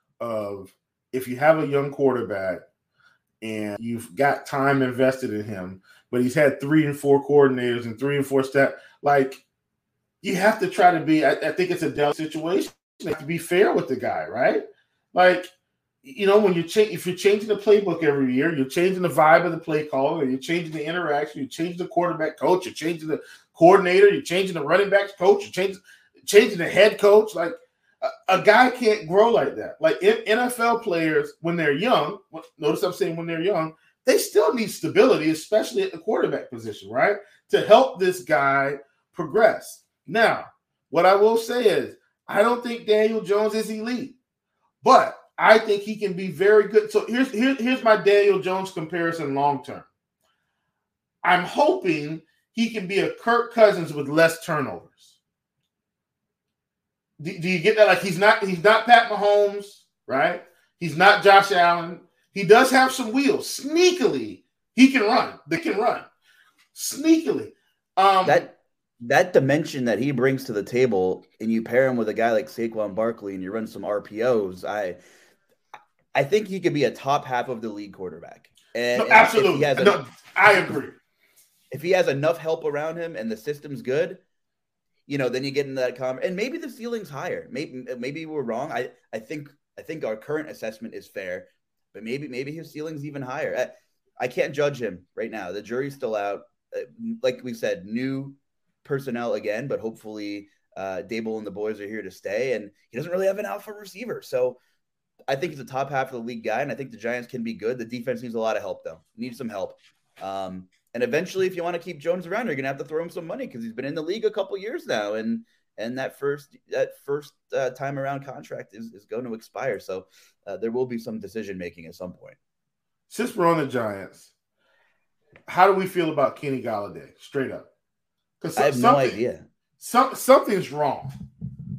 of if you have a young quarterback and you've got time invested in him, but he's had three and four coordinators and three and four staff, like you have to try to be, I, I think it's a delicate situation. You have to be fair with the guy, right? Like, you know, when you change, if you're changing the playbook every year, you're changing the vibe of the play call, or you're changing the interaction, you're changing the quarterback coach, you're changing the coordinator, you're changing the running backs coach, you're changing, changing the head coach. Like a, a guy can't grow like that. Like N F L players, when they're young, notice I'm saying when they're young, they still need stability, especially at the quarterback position, right? To help this guy progress. Now, what I will say is, I don't think Daniel Jones is elite, but I think he can be very good. So here's here, here's my Daniel Jones comparison long term. I'm hoping he can be a Kirk Cousins with less turnovers. Do, do you get that? Like he's not he's not Pat Mahomes, right? He's not Josh Allen. He does have some wheels. Sneakily, he can run. They can run. Sneakily. Um, that that dimension that he brings to the table, and you pair him with a guy like Saquon Barkley, and you run some R P Os. I I think he could be a top half of the league quarterback. And, no, absolutely, and no, I agree. If he has enough help around him and the system's good, you know, then you get into that comment. And maybe the ceiling's higher. Maybe maybe we're wrong. I, I think I think our current assessment is fair, but maybe maybe his ceiling's even higher. I, I can't judge him right now. The jury's still out. Like we said, new personnel again, but hopefully uh, Dable and the boys are here to stay. And he doesn't really have an alpha receiver, so I think he's a top half of the league guy, and I think the Giants can be good. The defense needs a lot of help, though. Needs some help. Um, and eventually, if you want to keep Jones around, you're going to have to throw him some money because he's been in the league a couple years now, and and that first that first uh, time around contract is, is going to expire. So uh, there will be some decision making at some point. Since we're on the Giants, how do we feel about Kenny Golladay? Straight up, because I have no idea. Some something's wrong.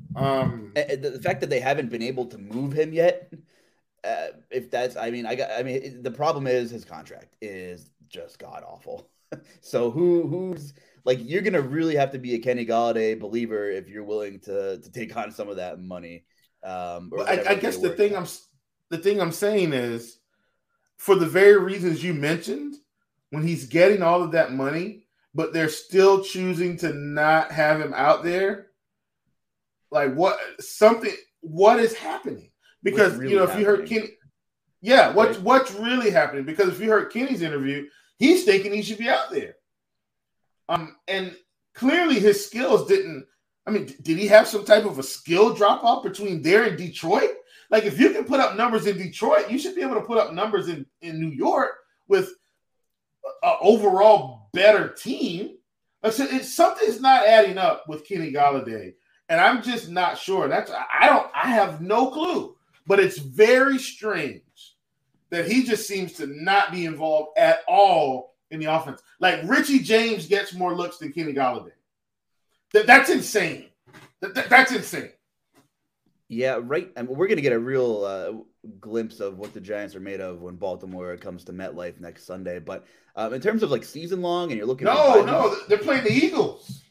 Um, and the fact that they haven't been able to move him yet, uh, if that's, I mean, I got, I mean, the problem is his contract is just god awful. So who, who's like, you're gonna really have to be a Kenny Golladay believer if you're willing to to take on some of that money. Um, but I, I guess the thing out. I'm, the thing I'm saying is, for the very reasons you mentioned, when he's getting all of that money, but they're still choosing to not have him out there. Like what something what is happening? Because really you know, if happening? you heard Kenny, yeah, what's right. what's really happening? Because if you heard Kenny's interview, he's thinking he should be out there. Um, and clearly his skills didn't. I mean, did he have some type of a skill drop off between there and Detroit? Like, if you can put up numbers in Detroit, you should be able to put up numbers in, in New York with an overall better team. Like, so it's, something's not adding up with Kenny Golladay, and I'm just not sure. That's I don't. I have no clue, but it's very strange that he just seems to not be involved at all in the offense. Like Richie James gets more looks than Kenny Golladay. That that's insane. That, that, that's insane. Yeah, right. I mean, we're going to get a real uh, glimpse of what the Giants are made of when Baltimore comes to MetLife next Sunday. But um, in terms of like season long, and you're looking no, no, they're playing the Eagles.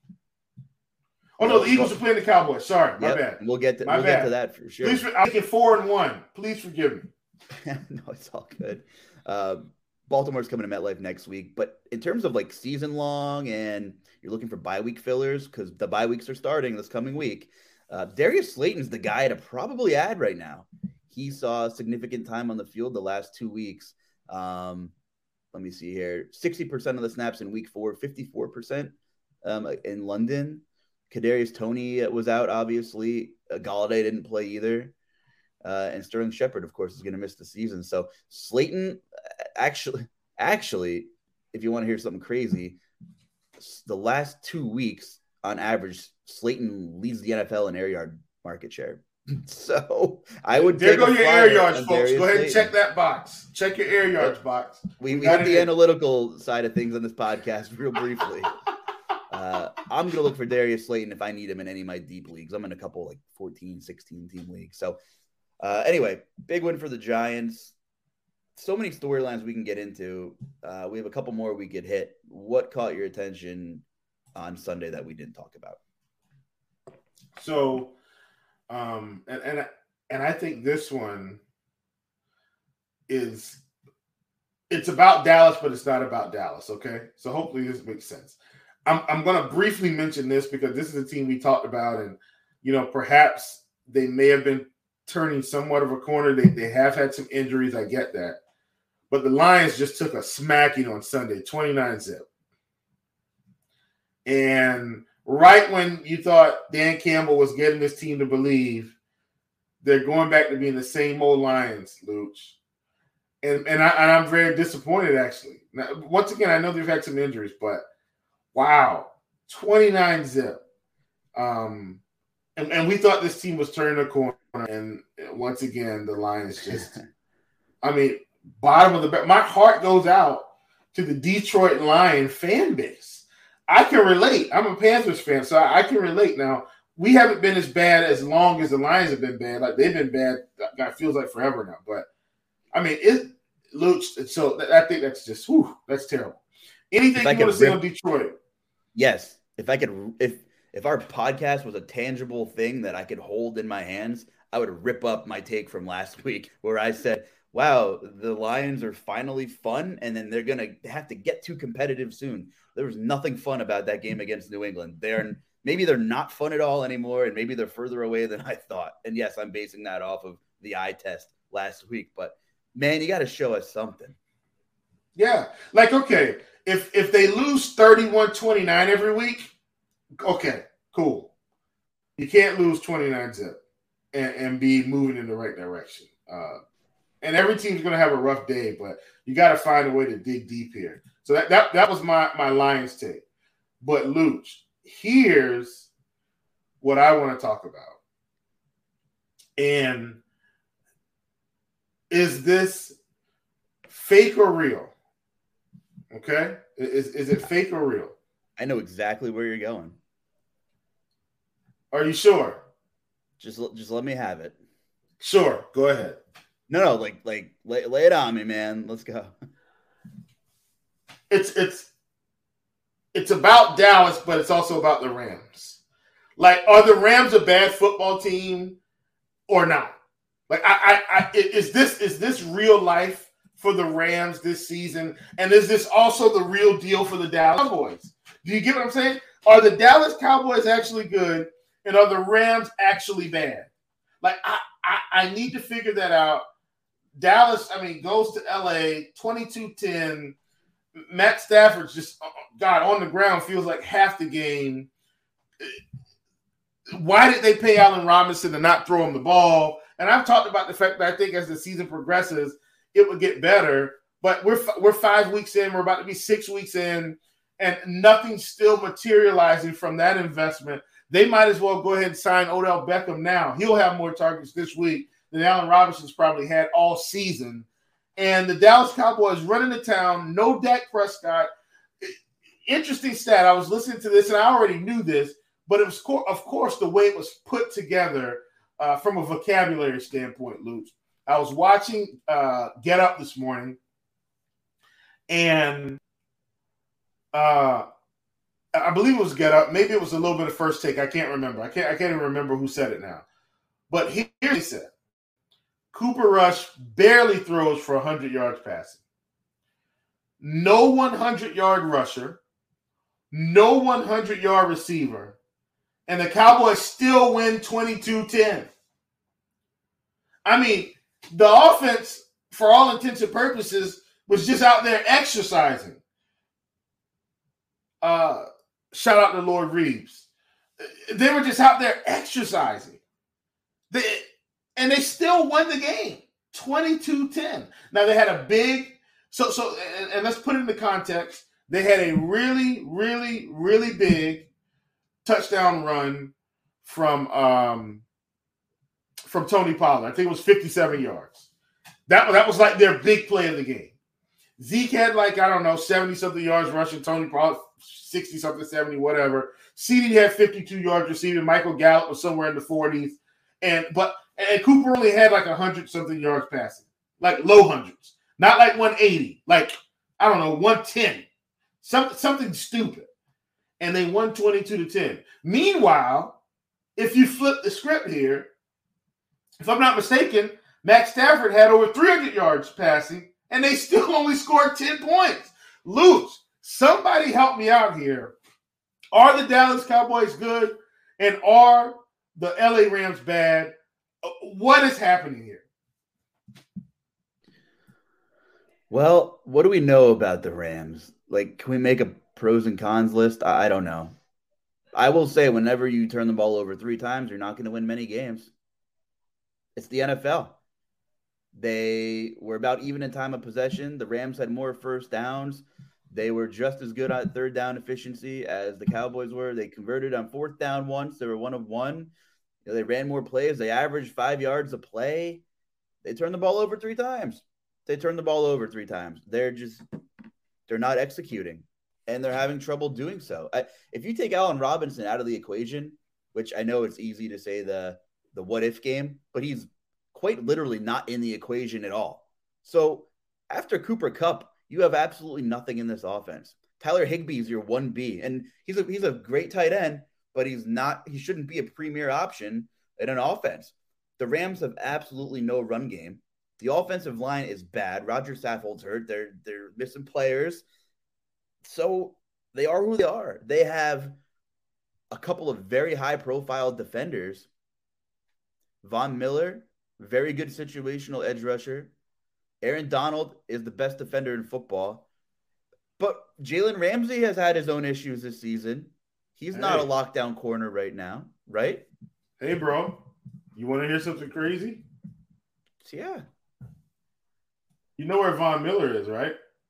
Oh no, the Eagles are playing the Cowboys. Sorry, my yep, bad. We'll get to my we'll bad. get to that for sure. Please, I'm making four and one. Please forgive me. No, it's all good. Uh, Baltimore's coming to MetLife next week, but in terms of like season long, and you're looking for bye week fillers because the bye weeks are starting this coming week. Uh, Darius Slayton's the guy to probably add right now. He saw significant time on the field the last two weeks. Um, let me see here. sixty percent of the snaps in week four, fifty-four percent um, in London. Kadarius Toney was out, obviously. Uh, Golladay didn't play either. Uh, and Sterling Shepard, of course, is going to miss the season. So Slayton, actually, actually, if you want to hear something crazy, the last two weeks, on average, Slayton leads the N F L in air yard market share. So I would there go your air yards, folks. Darius go ahead Slayton. and check that box. Check your air yards box. We, we hit the hit. analytical side of things on this podcast real briefly. uh, I'm going to look for Darius Slayton if I need him in any of my deep leagues. I'm in a couple like fourteen, sixteen team leagues. So uh, anyway, big win for the Giants. So many storylines we can get into. Uh, we have a couple more we could hit. What caught your attention on Sunday that we didn't talk about? So, um, and and and I think this one is it's about Dallas, but it's not about Dallas. Okay, so hopefully this makes sense. I'm I'm going to briefly mention this because this is a team we talked about, and you know perhaps they may have been turning somewhat of a corner. They they have had some injuries. I get that, but the Lions just took a smacking on Sunday, twenty-nine zip. And right when you thought Dan Campbell was getting this team to believe, they're going back to being the same old Lions, Luch. And and, I, and I'm very disappointed, actually. Now, once again, I know they've had some injuries, but wow, twenty-nine zip. Um, and, and we thought this team was turning a corner. And once again, the Lions just, I mean, bottom of the back. My heart goes out to the Detroit Lion fan base. I can relate. I'm a Panthers fan, so I, I can relate. Now, we haven't been as bad as long as the Lions have been bad. Like, they've been bad, that feels like forever now. But, I mean, it looks – so I think that's just – whew, that's terrible. Anything you want to say on Detroit? Yes. If I could – if if our podcast was a tangible thing that I could hold in my hands, I would rip up my take from last week where I said – wow, the Lions are finally fun, and then they're going to have to get too competitive soon. There was nothing fun about that game against New England. They're maybe they're not fun at all anymore, and maybe they're further away than I thought. And yes, I'm basing that off of the eye test last week. But, man, you got to show us something. Yeah. Like, okay, if if they lose thirty-one twenty-nine every week, okay, cool. You can't lose twenty-nine zip and, and be moving in the right direction. Uh And every team's going to have a rough day, but you got to find a way to dig deep here. So that that, that was my, my Lions take. But, Luch, here's what I want to talk about. And is this fake or real? Okay? Is, is it fake or real? I know exactly where you're going. Are you sure? Just just let me have it. Sure, go ahead. No, no, like like lay, lay it on me, man. Let's go. It's it's it's about Dallas, but it's also about the Rams. Like, are the Rams a bad football team or not? Like, I, I, I is this is this real life for the Rams this season? And is this also the real deal for the Dallas Cowboys? Do you get what I'm saying? Are the Dallas Cowboys actually good, and are the Rams actually bad? Like, I, I, I need to figure that out. Dallas, I mean, goes to L A, twenty-two ten. Matt Stafford's just, God, on the ground feels like half the game. Why did they pay Allen Robinson to not throw him the ball? And I've talked about the fact that I think as the season progresses, it would get better. But we're we're five weeks in. We're about to be six weeks in, and nothing's still materializing from that investment. They might as well go ahead and sign Odell Beckham now. He'll have more targets this week than Allen Robinson's probably had all season. And the Dallas Cowboys running the town, no Dak Prescott. Interesting stat. I was listening to this, and I already knew this, but it was, of course, the way it was put together uh, from a vocabulary standpoint, Luke. I was watching uh, Get Up this morning, and uh, I believe it was Get Up. Maybe it was a little bit of First Take. I can't remember. I can't. I can't even remember who said it now. But here he said, Cooper Rush barely throws for one hundred yards passing. No hundred-yard rusher, no hundred-yard receiver, and the Cowboys still win twenty-two ten. I mean, the offense, for all intents and purposes, was just out there exercising. Uh, shout out to Lord Reeves. They were just out there exercising. They, and they still won the game, twenty-two ten. Now, they had a big – so so, and, and let's put it into context. They had a really, really, really big touchdown run from um, from Tony Pollard. I think it was fifty-seven yards. That, that was like their big play of the game. Zeke had like, I don't know, seventy-something yards rushing. Tony Pollard, sixty-something, seventy, whatever. CeeDee had fifty-two yards receiving. Michael Gallup was somewhere in the forties. And but and Cooper only had like one hundred something yards passing, like low hundreds, not like one eighty, like, I don't know, one ten, something, something stupid. And they won twenty-two to ten. Meanwhile, if you flip the script here, if I'm not mistaken, Matt Stafford had over three hundred yards passing, and they still only scored ten points. Lose. Somebody help me out here. Are the Dallas Cowboys good? And are the L A Rams bad? What is happening here? Well, what do we know about the Rams? Like, can we make a pros and cons list? I, I don't know. I will say, whenever you turn the ball over three times, you're not going to win many games. It's the N F L. They were about even in time of possession. The Rams had more first downs. They were just as good at third down efficiency as the Cowboys were. They converted on fourth down once. They were one of one. You know, they ran more plays. They averaged five yards a play. They turned the ball over three times. They turned the ball over three times. They're just – they're not executing, and they're having trouble doing so. I, if you take Allen Robinson out of the equation, which I know it's easy to say the the what-if game, but he's quite literally not in the equation at all. So after Cooper Kupp, you have absolutely nothing in this offense. Tyler Higbee is your one B, and he's a, he's a great tight end, but he's not. He shouldn't be a premier option in an offense. The Rams have absolutely no run game. The offensive line is bad. Roger Saffold's hurt. They're they're missing players. So they are who they are. They have a couple of very high-profile defenders. Von Miller, very good situational edge rusher. Aaron Donald is the best defender in football. But Jalen Ramsey has had his own issues this season. He's hey. not a lockdown corner right now, right? Hey, bro. You want to hear something crazy? Yeah. You know where Von Miller is, right?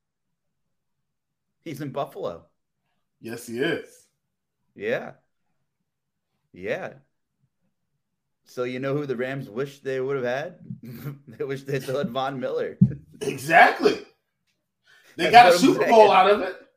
He's in Buffalo. Yes, he is. Yeah. Yeah. So you know who the Rams wish they would have had? They wish they still had Von Miller. Exactly. They got a Super Bowl out of it.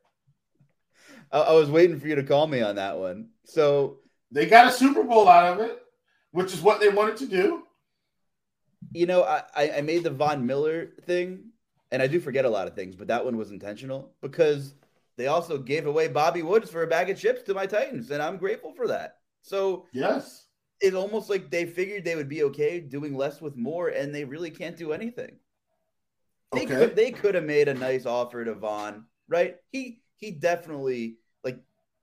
I, I was waiting for you to call me on that one. So they got a Super Bowl out of it. which is what they wanted to do. You know, I, I made the Von Miller thing, and I do forget a lot of things, but that one was intentional because they also gave away Bobby Woods for a bag of chips to my Titans, and I'm grateful for that. So yes, it's almost like they figured they would be okay doing less with more, and they really can't do anything. They okay. could they could have made a nice offer to Von, right? He he definitely like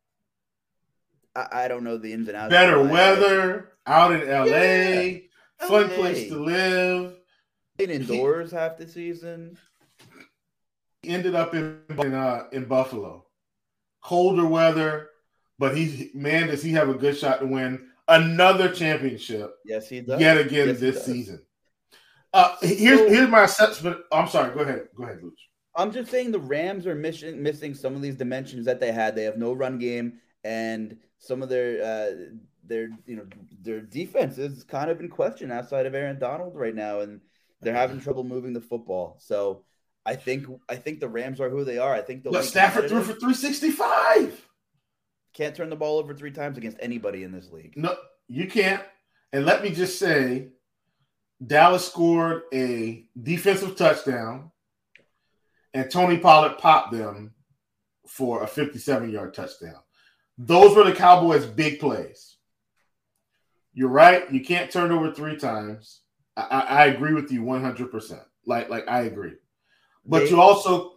I, I don't know the ins and outs. Better weather, out in L A, yeah. fun L A. place to live. Played indoors he, half the season. He ended up in in, uh, in Buffalo. Colder weather, but he man does he have a good shot to win another championship. Yes, he does. Yet again yes, this season. Uh, here's so, here's my assessment. I'm sorry. Go ahead. Go ahead, Luch. I'm just saying the Rams are missing missing some of these dimensions that they had. They have no run game, and some of their uh, their you know their defense is kind of in question outside of Aaron Donald right now, and they're having trouble moving the football. So I think I think the Rams are who they are. I think the Stafford threw for three sixty-five. Can't turn the ball over three times against anybody in this league. No, you can't. And let me just say, Dallas scored a defensive touchdown, and Tony Pollard popped them for a fifty-seven-yard touchdown. Those were the Cowboys' big plays. You're right. You can't turn over three times. I, I, I agree with you one hundred percent. Like, like I agree. But they, you also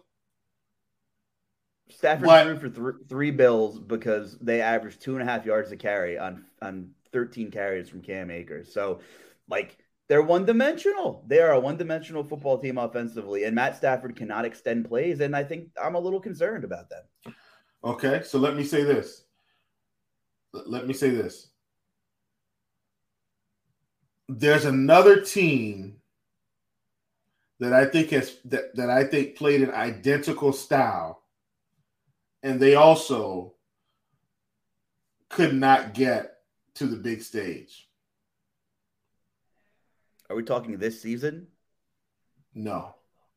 – Stafford what? threw for th- three bills because they averaged two and a half yards a carry on, on thirteen carries from Cam Akers. So, like – they're one-dimensional. They are a one-dimensional football team offensively, and Matt Stafford cannot extend plays, and I think I'm a little concerned about that. Okay, so let me say this. Let me say this. There's another team that I think has that, that I think played an identical style, and they also could not get to the big stage. Are we talking this season? No.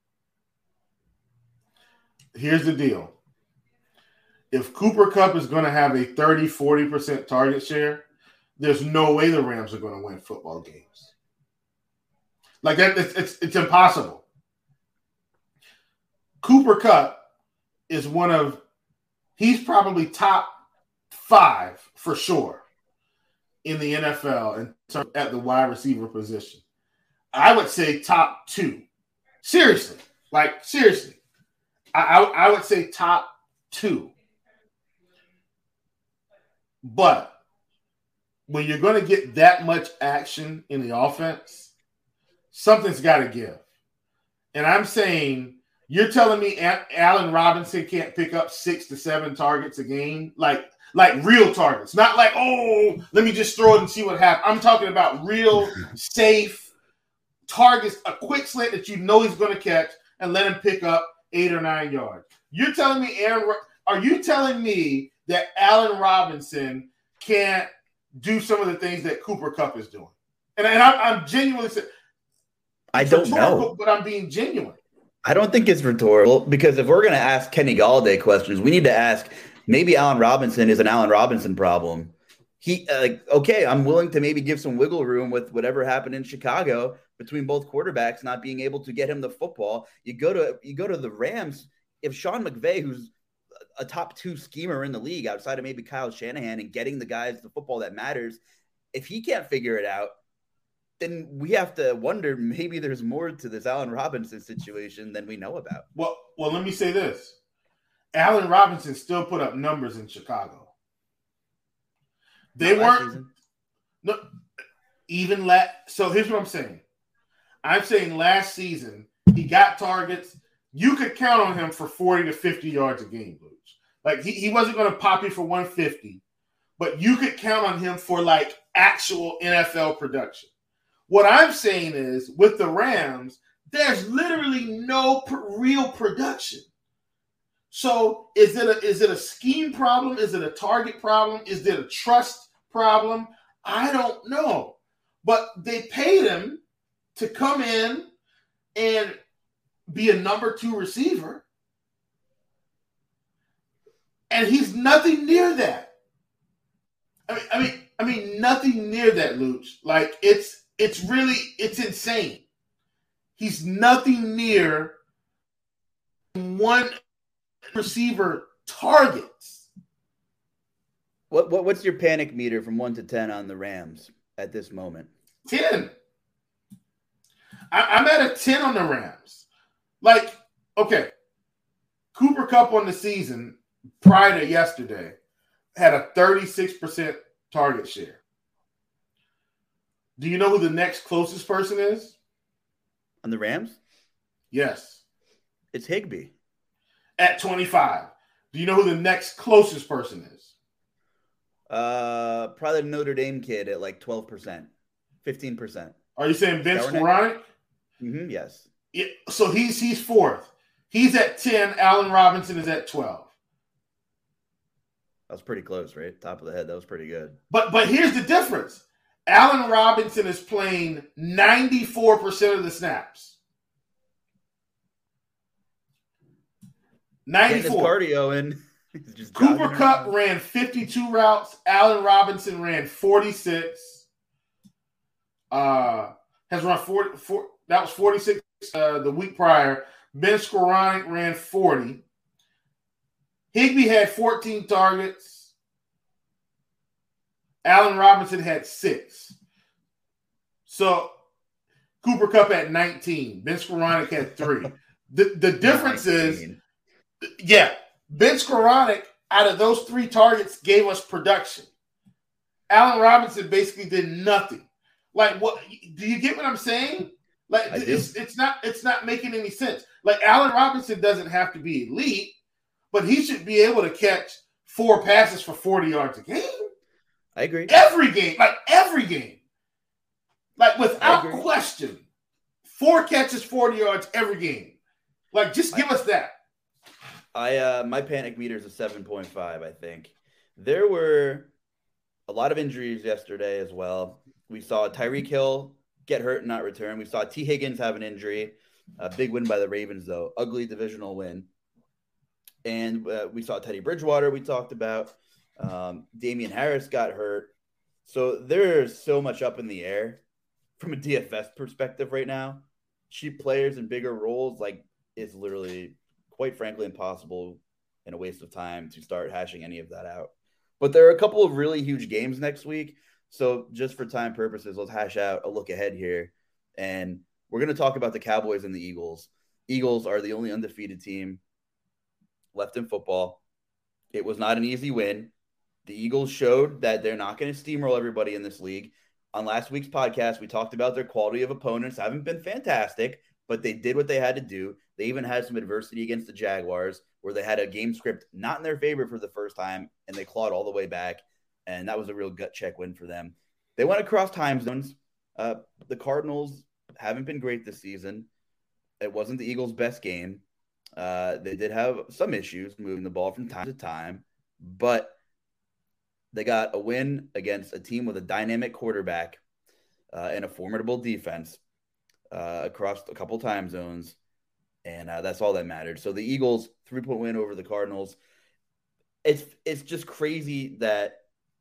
Here's the deal. If Cooper Kupp is going to have a thirty, forty percent target share, there's no way the Rams are going to win football games. Like that, it's, it's, it's impossible. Cooper Kupp is one of, he's probably top five for sure in the N F L in terms at the wide receiver position. I would say top two. Seriously. Like, seriously. I, I, I would say top two. But when you're going to get that much action in the offense, something's got to give. And I'm saying, you're telling me Allen Robinson can't pick up six to seven targets a game? Like, like real targets. Not like, oh, let me just throw it and see what happens. I'm talking about real, safe, targets, a quick slant that you know he's going to catch and let him pick up eight or nine yards. You're telling me, Aaron, are you telling me that Allen Robinson can't do some of the things that Cooper Kupp is doing? And, and I'm, I'm genuinely saying, I don't know, but I'm being genuine. I don't think it's rhetorical because if we're going to ask Kenny Galladay questions, we need to ask maybe Allen Robinson is an Allen Robinson problem. He uh, okay, I'm willing to maybe give some wiggle room with whatever happened in Chicago between both quarterbacks not being able to get him the football. You go to you go to the Rams. If Sean McVay, who's a top two schemer in the league outside of maybe Kyle Shanahan and getting the guys the football that matters, if he can't figure it out, then we have to wonder maybe there's more to this Allen Robinson situation than we know about. Well, well, let me say this. Allen Robinson still put up numbers in Chicago. They Not weren't no even last. So here's what I'm saying. I'm saying last season he got targets. You could count on him for forty to fifty yards a game, Luch. Like he, he wasn't going to pop you for one fifty, but you could count on him for like actual N F L production. What I'm saying is with the Rams, there's literally no pr- real production. So is it a is it a scheme problem? Is it a target problem? Is it a trust problem? I don't know. But they paid him to come in and be a number two receiver. And he's nothing near that. I mean, I mean, I mean, nothing near that, Luch. Like it's it's really it's insane. He's nothing near one receiver targets. What what what's your panic meter from one to ten on the Rams at this moment? ten. I, I'm at a ten on the Rams. Like, okay, Cooper Kupp on the season prior to yesterday had a thirty-six percent target share. Do you know who the next closest person is? On the Rams? Yes. It's Higbee. At twenty-five. Do you know who the next closest person is? Uh, probably the Notre Dame kid at like twelve percent, fifteen percent. Are you saying Vince Skowronek? Mm-hmm, yes. Yeah, so he's he's fourth. He's at ten. Allen Robinson is at twelve. That was pretty close, right? Top of the head. That was pretty good. But but here's the difference. Allen Robinson is playing ninety-four percent of the snaps. ninety-four. Cardio in. Just Cooper Kupp ran fifty-two routes. Allen Robinson ran forty-six. Uh, has run forty, four, that was forty-six uh, the week prior. Ben Skowronek ran forty. Higbee had fourteen targets. Allen Robinson had six. So Cooper Kupp had nineteen. Ben Skowronek had three. The, the difference is, yeah, Ben Skowronek, out of those three targets, gave us production. Allen Robinson basically did nothing. Like, what? Do you get what I'm saying? Like, it's, it's not it's not making any sense. Like, Allen Robinson doesn't have to be elite, but he should be able to catch four passes for forty yards a game. I agree. Every game, like every game, like without question, four catches, forty yards every game. Like, just give I, us that. I uh, my panic meter is a seven point five. I think there were a lot of injuries yesterday as well. We saw Tyreek Hill get hurt and not return. We saw T. Higgins have an injury. A big win by the Ravens, though. Ugly divisional win. And uh, we saw Teddy Bridgewater we talked about. Um, Damian Harris got hurt. So there's so much up in the air from a D F S perspective right now. Cheap players in bigger roles, like, it's literally, quite frankly, impossible and a waste of time to start hashing any of that out. But there are a couple of really huge games next week. So just for time purposes, let's hash out a look ahead here. And we're going to talk about the Cowboys and the Eagles. Eagles are the only undefeated team left in football. It was not an easy win. The Eagles showed that they're not going to steamroll everybody in this league. On last week's podcast, we talked about their quality of opponents. Haven't been fantastic, but they did what they had to do. They even had some adversity against the Jaguars where they had a game script not in their favor for the first time, and they clawed all the way back. And that was a real gut check win for them. They went across time zones. Uh, the Cardinals haven't been great this season. It wasn't the Eagles' best game. Uh, they did have some issues moving the ball from time to time, but they got a win against a team with a dynamic quarterback uh, and a formidable defense uh, across a couple time zones, and uh, that's all that mattered. So the Eagles, three-point win over the Cardinals. It's it's just crazy that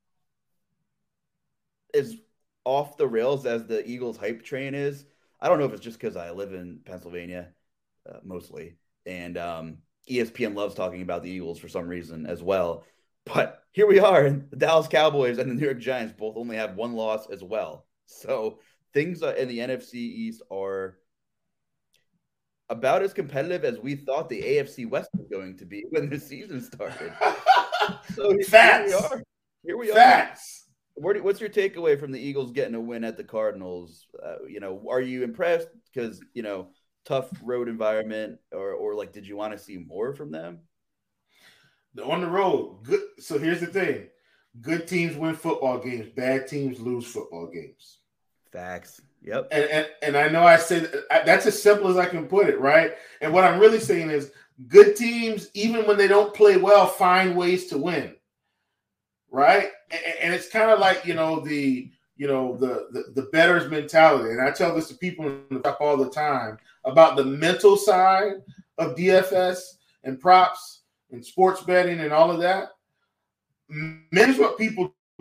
as off the rails as the Eagles hype train is. I don't know if it's just because I live in Pennsylvania uh, mostly, and um, E S P N loves talking about the Eagles for some reason as well. But here we are, and the Dallas Cowboys and the New York Giants both only have one loss as well. So things in the N F C East are about as competitive as we thought the A F C West was going to be when the season started. So Facts. here we are. Here we Facts. are. Where do, what's your takeaway from the Eagles getting a win at the Cardinals? Uh, you know, are you impressed because, you know, tough road environment, or or like, did you want to see more from them? On the road, good. So here's the thing: good teams win football games. Bad teams lose football games. Facts. Yep. And and, and I know I said that's as simple as I can put it, right? And what I'm really saying is, good teams, even when they don't play well, find ways to win, right? And, and it's kind of like, you know, the you know the, the the bettors mentality. And I tell this to people in the shop all the time about the mental side of D F S and props and sports betting and all of that. Manage what people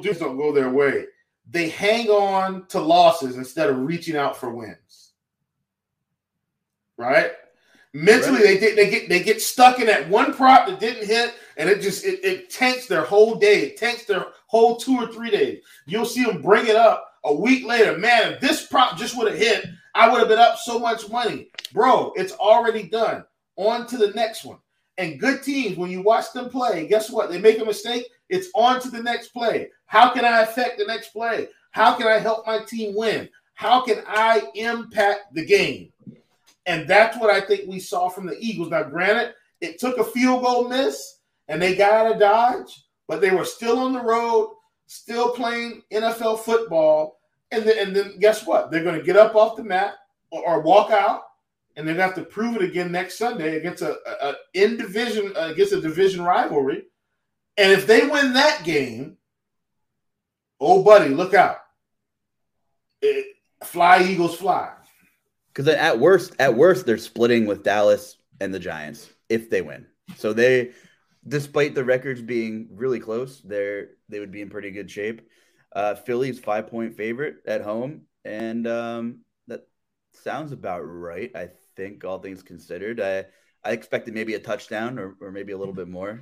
just don't go their way. They hang on to losses instead of reaching out for wins. Right? Mentally, right. they they get they get stuck in that one prop that didn't hit, and it just it, it tanks their whole day. It tanks their whole two or three days. You'll see them bring it up a week later. Man, if this prop just would have hit, I would have been up so much money. Bro, it's already done. On to the next one. And good teams, when you watch them play, guess what? They make a mistake, it's on to the next play. How can I affect the next play? How can I help my team win? How can I impact the game? And that's what I think we saw from the Eagles. Now, granted, it took a field goal miss, and they got out of Dodge, but they were still on the road, still playing N F L football. And then, and then guess what? They're going to get up off the mat or, or walk out, and they're going to have to prove it again next Sunday against a, a, a in division uh, against a division rivalry. And if they win that game, oh buddy, look out! It, fly Eagles, fly. Because at worst, at worst, they're splitting with Dallas and the Giants if they win. So they, despite the records being really close, they're they would be in pretty good shape. Uh, Philly's five point favorite at home, and um, that sounds about right. I think all things considered, I I expected maybe a touchdown or, or maybe a little bit more.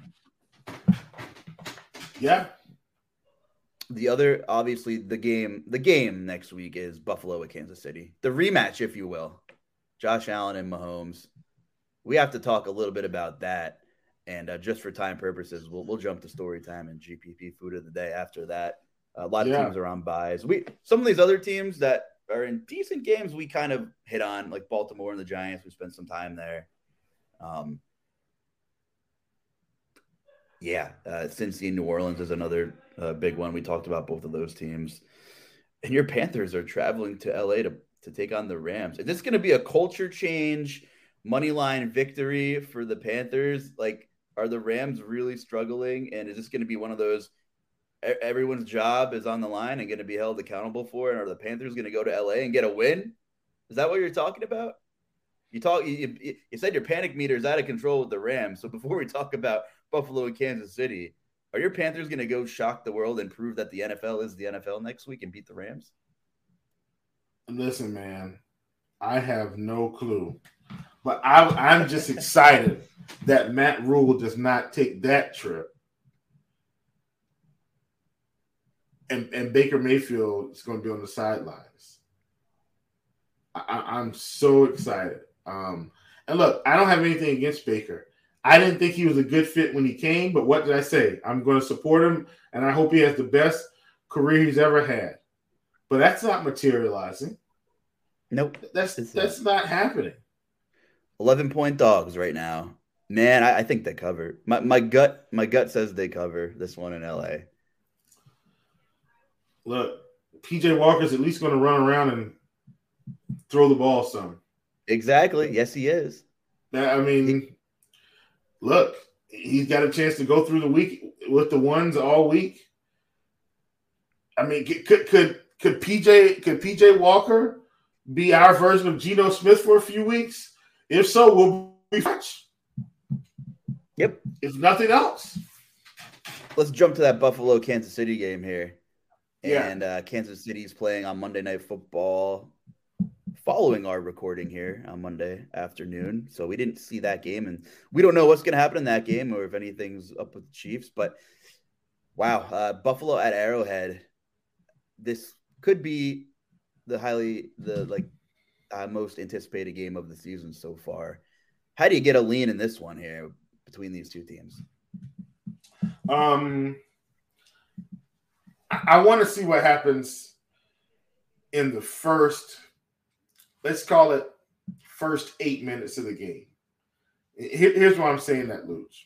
Yeah. The other, obviously, the game the game next week is Buffalo at Kansas City. The rematch, if you will. Josh Allen and Mahomes. We have to talk a little bit about that. And uh, just for time purposes, we'll we'll jump to story time and G P P food of the day after that. A lot of yeah. teams are on buys. We some of these other teams that are in decent games, we kind of hit on, like Baltimore and the Giants. We spent some time there. Um, yeah, uh, Cincy and New Orleans is another uh, big one. We talked about both of those teams. And your Panthers are traveling to L A to, to take on the Rams. Is this going to be a culture change, money line victory for the Panthers? Like, are the Rams really struggling? And is this going to be one of those everyone's job is on the line and going to be held accountable for? And are the Panthers going to go to L A and get a win? Is that what you're talking about? You talk. You, you said your panic meter is out of control with the Rams. So before we talk about Buffalo and Kansas City, are your Panthers going to go shock the world and prove that the N F L is the N F L next week and beat the Rams? Listen, man, I have no clue. But I, I'm just excited that Matt Rule does not take that trip. And, and Baker Mayfield is going to be on the sidelines. I, I'm so excited. Um, and look, I don't have anything against Baker. I didn't think he was a good fit when he came, but what did I say? I'm going to support him, and I hope he has the best career he's ever had. But that's not materializing. Nope. That's that's not happening. eleven-point dogs right now. Man, I, I think they cover. My my gut my gut says they cover this one in L A. Look, P J Walker's at least going to run around and throw the ball some. Exactly. Yes, he is. I mean, he, look, he's got a chance to go through the week with the ones all week. I mean, could could could P J could P J Walker be our version of Geno Smith for a few weeks? If so, we'll be fresh. Yep. If nothing else. Let's jump to that Buffalo Kansas City game here. Yeah. And uh, Kansas City is playing on Monday Night Football following our recording here on Monday afternoon. So we didn't see that game, and we don't know what's going to happen in that game or if anything's up with the Chiefs. But, wow, uh, Buffalo at Arrowhead, this could be the highly – the like uh, most anticipated game of the season so far. How do you get a lean in this one here between these two teams? Um – I want to see what happens in the first, let's call it first eight minutes of the game. Here, here's why I'm saying that, Luch.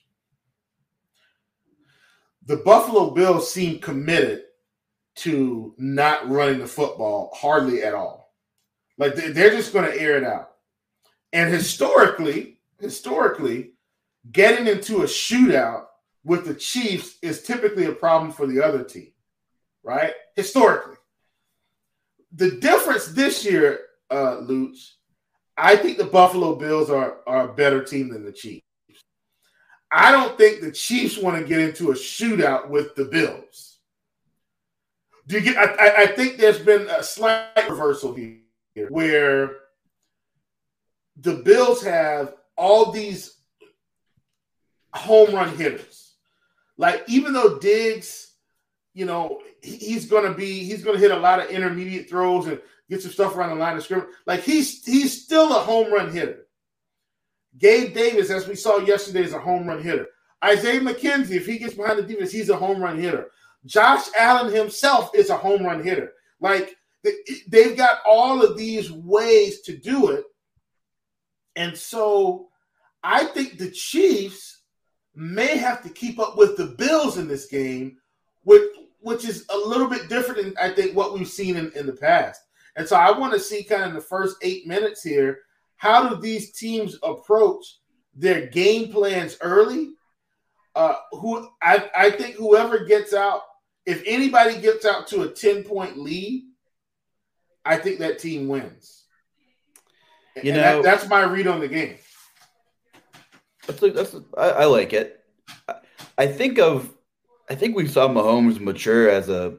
The Buffalo Bills seem committed to not running the football hardly at all. Like they're just going to air it out. And historically, historically, getting into a shootout with the Chiefs is typically a problem for the other team. Right? Historically. The difference this year, uh, Luch, I think the Buffalo Bills are, are a better team than the Chiefs. I don't think the Chiefs want to get into a shootout with the Bills. Do you get? I, I think there's been a slight reversal here, where the Bills have all these home run hitters. Like, even though Diggs, you know, he's gonna be he's gonna hit a lot of intermediate throws and get some stuff around the line of scrimmage. Like, he's he's still a home run hitter. Gabe Davis, as we saw yesterday, is a home run hitter. Isaiah McKenzie, if he gets behind the defense, he's a home run hitter. Josh Allen himself is a home run hitter. Like, they've got all of these ways to do it. And so I think the Chiefs may have to keep up with the Bills in this game, which, which is a little bit different than, I think, what we've seen in, in the past. And so I want to see kind of in the first eight minutes here, how do these teams approach their game plans early? Uh, who I, I think whoever gets out, if anybody gets out to a ten-point lead, I think that team wins. You and know, that, that's my read on the game. That's, that's I, I like it. I, I think of, I think we saw Mahomes mature as a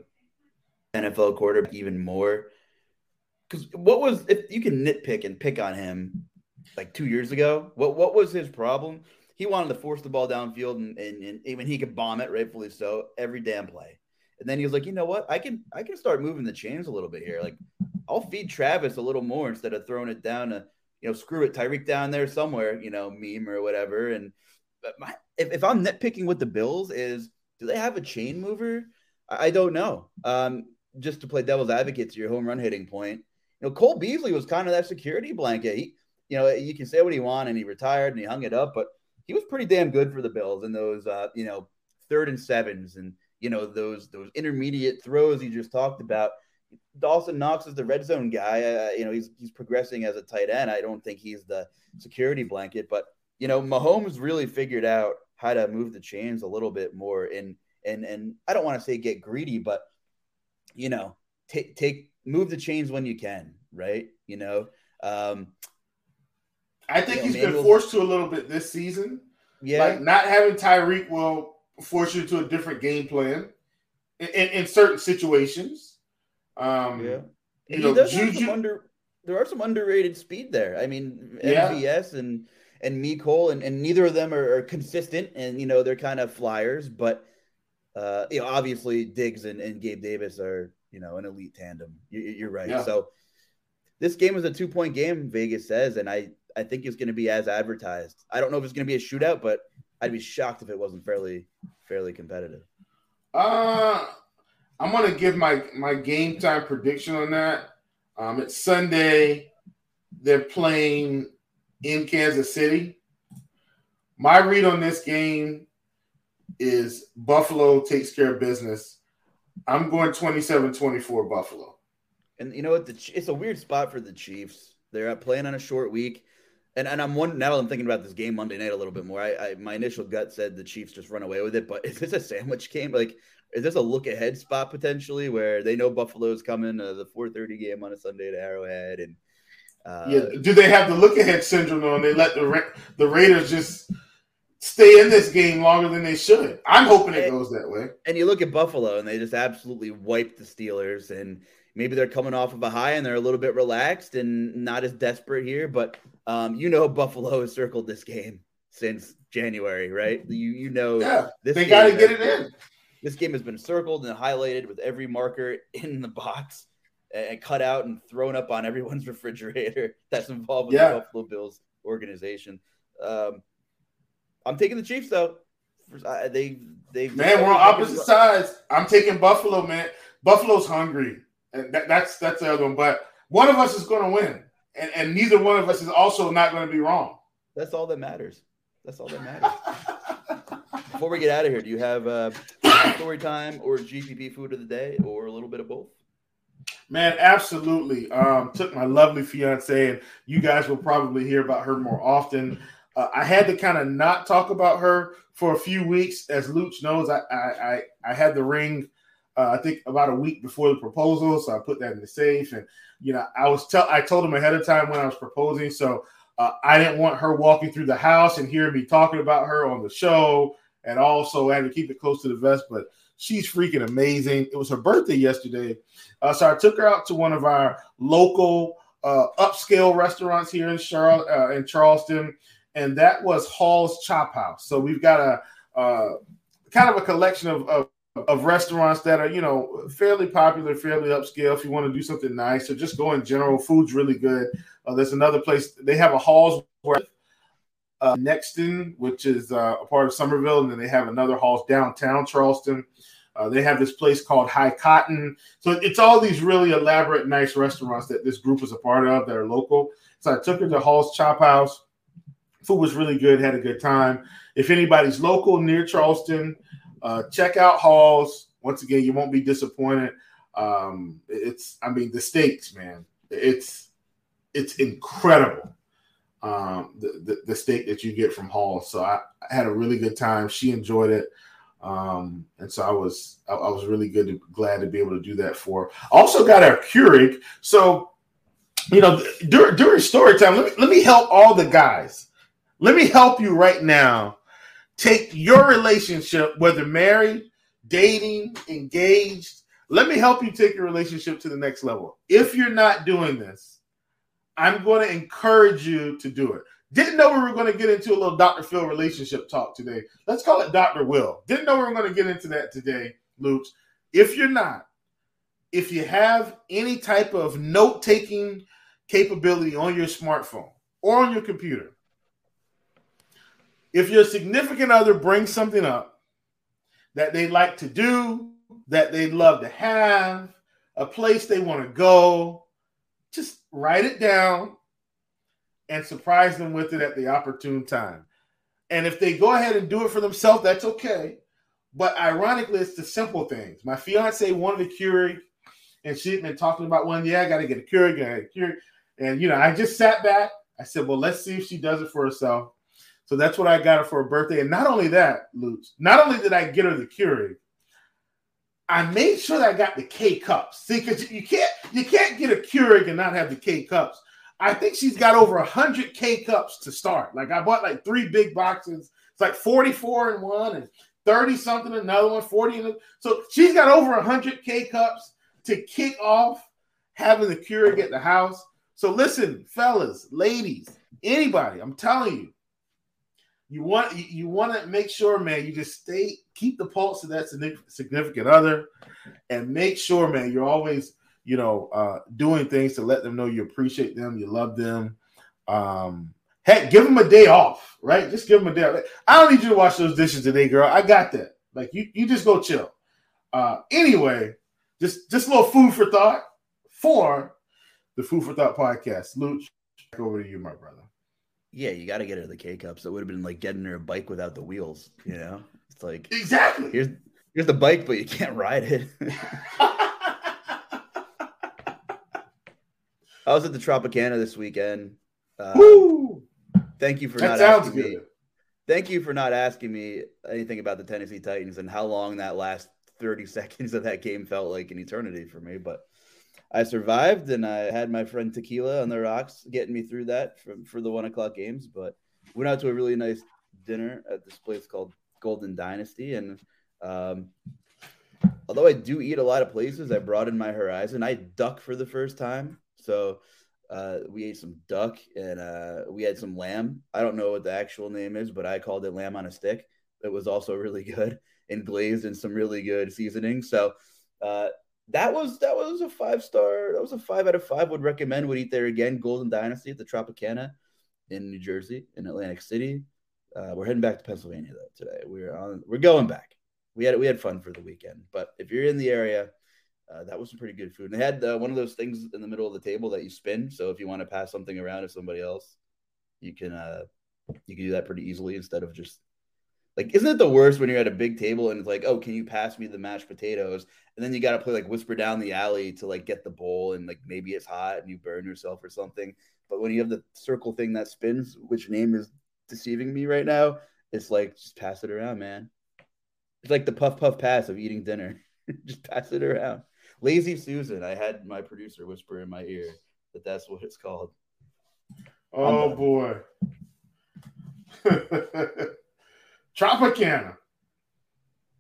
N F L quarterback even more. Because what was, if you can nitpick and pick on him like two years ago, what what was his problem? He wanted to force the ball downfield, and, and, and even he could bomb it, rightfully so, every damn play. And then he was like, you know what? I can I can start moving the chains a little bit here. Like, I'll feed Travis a little more instead of throwing it down to, you know, screw it, Tyreek down there somewhere, you know, meme or whatever. And but my, if, if I'm nitpicking with the Bills is, do they have a chain mover? I, I don't know. Um, just to play devil's advocate to your home run hitting point, you know, Cole Beasley was kind of that security blanket. He, you know, you can say what he wanted, and he retired and he hung it up, but he was pretty damn good for the Bills in those, uh, you know, third and sevens and, you know, those those intermediate throws you just talked about. Dawson Knox is the red zone guy. Uh, you know, he's he's progressing as a tight end. I don't think he's the security blanket, but, you know, Mahomes really figured out how to move the chains a little bit more. And and and I don't want to say get greedy, but, you know, take take move the chains when you can, right? You know, um, I think you know, he's Manuel, been forced to a little bit this season. Yeah, like not having Tyreek will force you to a different game plan in, in, in certain situations. Um, yeah, you he know, does have Juju, some under. There are some underrated speed there. I mean, Yeah. M V S and and Mecole, and, and neither of them are, are consistent, and you know they're kind of flyers. But uh, you know, obviously Diggs and, and Gabe Davis are, you know, an elite tandem. You, you're right. Yeah. So this game is a two point game, Vegas says, and I I think it's going to be as advertised. I don't know if it's going to be a shootout, but I'd be shocked if it wasn't fairly fairly competitive. Uh, I'm going to give my, my game time prediction on that. Um, it's Sunday. They're playing in Kansas City. My read on this game is Buffalo takes care of business. I'm going twenty-seven twenty-four Buffalo. And you know what? The, it's a weird spot for the Chiefs. They're playing on a short week. And and I'm wondering, now that I'm thinking about this game Monday night a little bit more, I, I my initial gut said the Chiefs just run away with it. But is this a sandwich game? Like, is this a look ahead spot potentially where they know Buffalo's coming, uh, the four thirty game on a Sunday at Arrowhead? And uh, yeah, do they have the look ahead syndrome on? They let the Ra- the Raiders just stay in this game longer than they should. I'm hoping it and, goes that way. And you look at Buffalo, and they just absolutely wiped the Steelers. And maybe they're coming off of a high, and they're a little bit relaxed and not as desperate here, but. Um, you know, Buffalo has circled this game since January, right? You you know, yeah, this they got to get it been, in. This game has been circled and highlighted with every marker in the box and cut out and thrown up on everyone's refrigerator that's involved with yeah. the Buffalo Bills organization. Um, I'm taking the Chiefs though. They they man, we're on opposite sides. I'm taking Buffalo, man. Buffalo's hungry, and that, that's that's the other one. But one of us is going to win. And, and neither one of us is also not going to be wrong. That's all that matters. That's all that matters. Before we get out of here, do you have uh, story time or G P P food of the day or a little bit of both? Man, absolutely. Um, took my lovely fiance, and you guys will probably hear about her more often. Uh, I had to kind of not talk about her for a few weeks. As Luch knows, I I, I, I had the ring Uh, I think about a week before the proposal, so I put that in the safe. And you know, I was tell I told him ahead of time when I was proposing, so uh, I didn't want her walking through the house and hearing me talking about her on the show, and also I had to keep it close to the vest. But She's freaking amazing. It was her birthday yesterday. Uh, so I took her out to one of our local uh, upscale restaurants here in, Charlotte, uh, in Charleston, and that was Hall's Chop House. So we've got a uh, kind of a collection of, of of restaurants that are, you know, fairly popular, fairly upscale if you want to do something nice, or just go in general. Food's really good. Uh, there's another place. They have a Hallsworth uh, Nexton, which is uh, a part of Somerville, and then they have another Hall's downtown Charleston. Uh, they have this place called High Cotton. So it's all these really elaborate, nice restaurants that this group is a part of that are local. So I took her to Hall's Chop House. Food was really good, had a good time. If anybody's local near Charleston, Uh, check out Hall's. Once again, you won't be disappointed. Um, it's, I mean, the steaks, man. It's it's incredible. Um, the, the the steak that you get from Hall's. So I, I had a really good time. She enjoyed it, um, and so I was I, I was really good, to, glad to be able to do that for her. Also got our Keurig. So you know, during during story time, let me let me help all the guys. Let me help you right now. Take your relationship, whether married, dating, engaged. Let me help you take your relationship to the next level. If you're not doing this, I'm going to encourage you to do it. Didn't know we were going to get into a little Doctor Phil relationship talk today. Let's call it Doctor Will. Didn't know we were going to get into that today, Luch. If you're not, if you have any type of note-taking capability on your smartphone or on your computer, if your significant other brings something up that they like to do, that they'd love to have, a place they want to go, just write it down and surprise them with it at the opportune time. And if they go ahead and do it for themselves, that's okay. But ironically, it's the simple things. My fiance wanted a Keurig, and she'd been talking about one. Yeah, I got to get a Keurig, I got a Keurig. And, you know, I just sat back. I said, well, let's see if she does it for herself. So that's what I got her for her birthday. And not only that, Luch, not only did I get her the Keurig, I made sure that I got the K cups. See, because you can't you can't get a Keurig and not have the K cups. I think she's got over one hundred K cups to start. Like I bought like three big boxes. It's like forty-four in one and thirty-something in another one, forty in a, so she's got over one hundred K cups to kick off having the Keurig at the house. So listen, fellas, ladies, anybody, I'm telling you, You want you want to make sure, man, you just stay, keep the pulse of that significant other, and make sure, man, you're always, you know, uh, doing things to let them know you appreciate them, you love them. Um, heck, give them a day off, right? Just give them a day off. I don't need you to wash those dishes today, girl. I got that. Like you, you just go chill. Uh, anyway, just just a little food for thought for the Food for Thought podcast. Luch, back over to you, my brother. Yeah, you got to get her the K cups. It would have been like getting her a bike without the wheels. You know, it's like exactly here's here's the bike, but you can't ride it. I was at the Tropicana this weekend. Um, Woo! Thank you for that not sounds asking good. me. Thank you for not asking me anything about the Tennessee Titans and how long that last thirty seconds of that game felt like an eternity for me, but I survived, and I had my friend Tequila on the rocks getting me through that for, for the one o'clock games. But went out to a really nice dinner at this place called Golden Dynasty. And um, although I do eat a lot of places, I broadened my horizon. I duck for the first time. So uh, we ate some duck, and uh, we had some lamb. I don't know what the actual name is, but I called it lamb on a stick. It was also really good and glazed in some really good seasoning. So uh That was that was a five star. That was a five out of five. Would recommend. Would eat there again. Golden Dynasty at the Tropicana in New Jersey, in Atlantic City. Uh, we're heading back to Pennsylvania though today. We're on. We're going back. We had we had fun for the weekend. But if you're in the area, uh, that was some pretty good food. And they had uh, one of those things in the middle of the table that you spin. So if you want to pass something around to somebody else, you can uh, you can do that pretty easily instead of just. Like, isn't it the worst when you're at a big table and it's like, oh, can you pass me the mashed potatoes? And then you got to play like whisper down the alley to like get the bowl, and like maybe it's hot and you burn yourself or something. But when you have the circle thing that spins, which name is deceiving me right now, it's like, just pass it around, man. It's like the puff puff pass of eating dinner. Just pass it around. Lazy Susan. I had my producer whisper in my ear that that's what it's called. Oh, boy. Tropicana.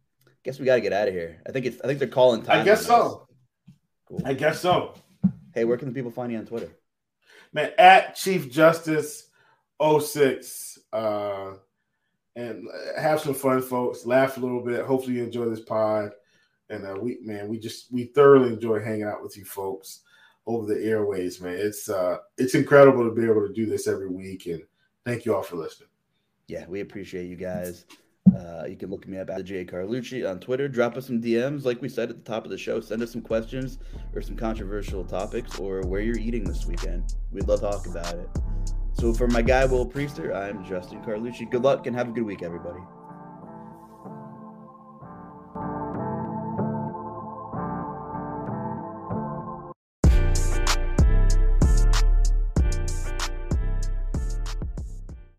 guess we got to get out of here. I think it's. I think they're calling time. I guess so. Cool. I guess so. Hey, where can the people find you on Twitter? Man, at Chief Justice oh six. Uh, and have some fun, folks. Laugh a little bit. Hopefully you enjoy this pod. And uh, we, man, we just we thoroughly enjoy hanging out with you folks over the airways, man. It's uh, it's incredible to be able to do this every week. And thank you all for listening. Yeah, we appreciate you guys. Uh, you can look me up at Jay Carlucci on Twitter. Drop us some D Ms. Like we said at the top of the show, send us some questions or some controversial topics or where you're eating this weekend. We'd love to talk about it. So for my guy, Will Priester, I'm Justin Carlucci. Good luck and have a good week, everybody.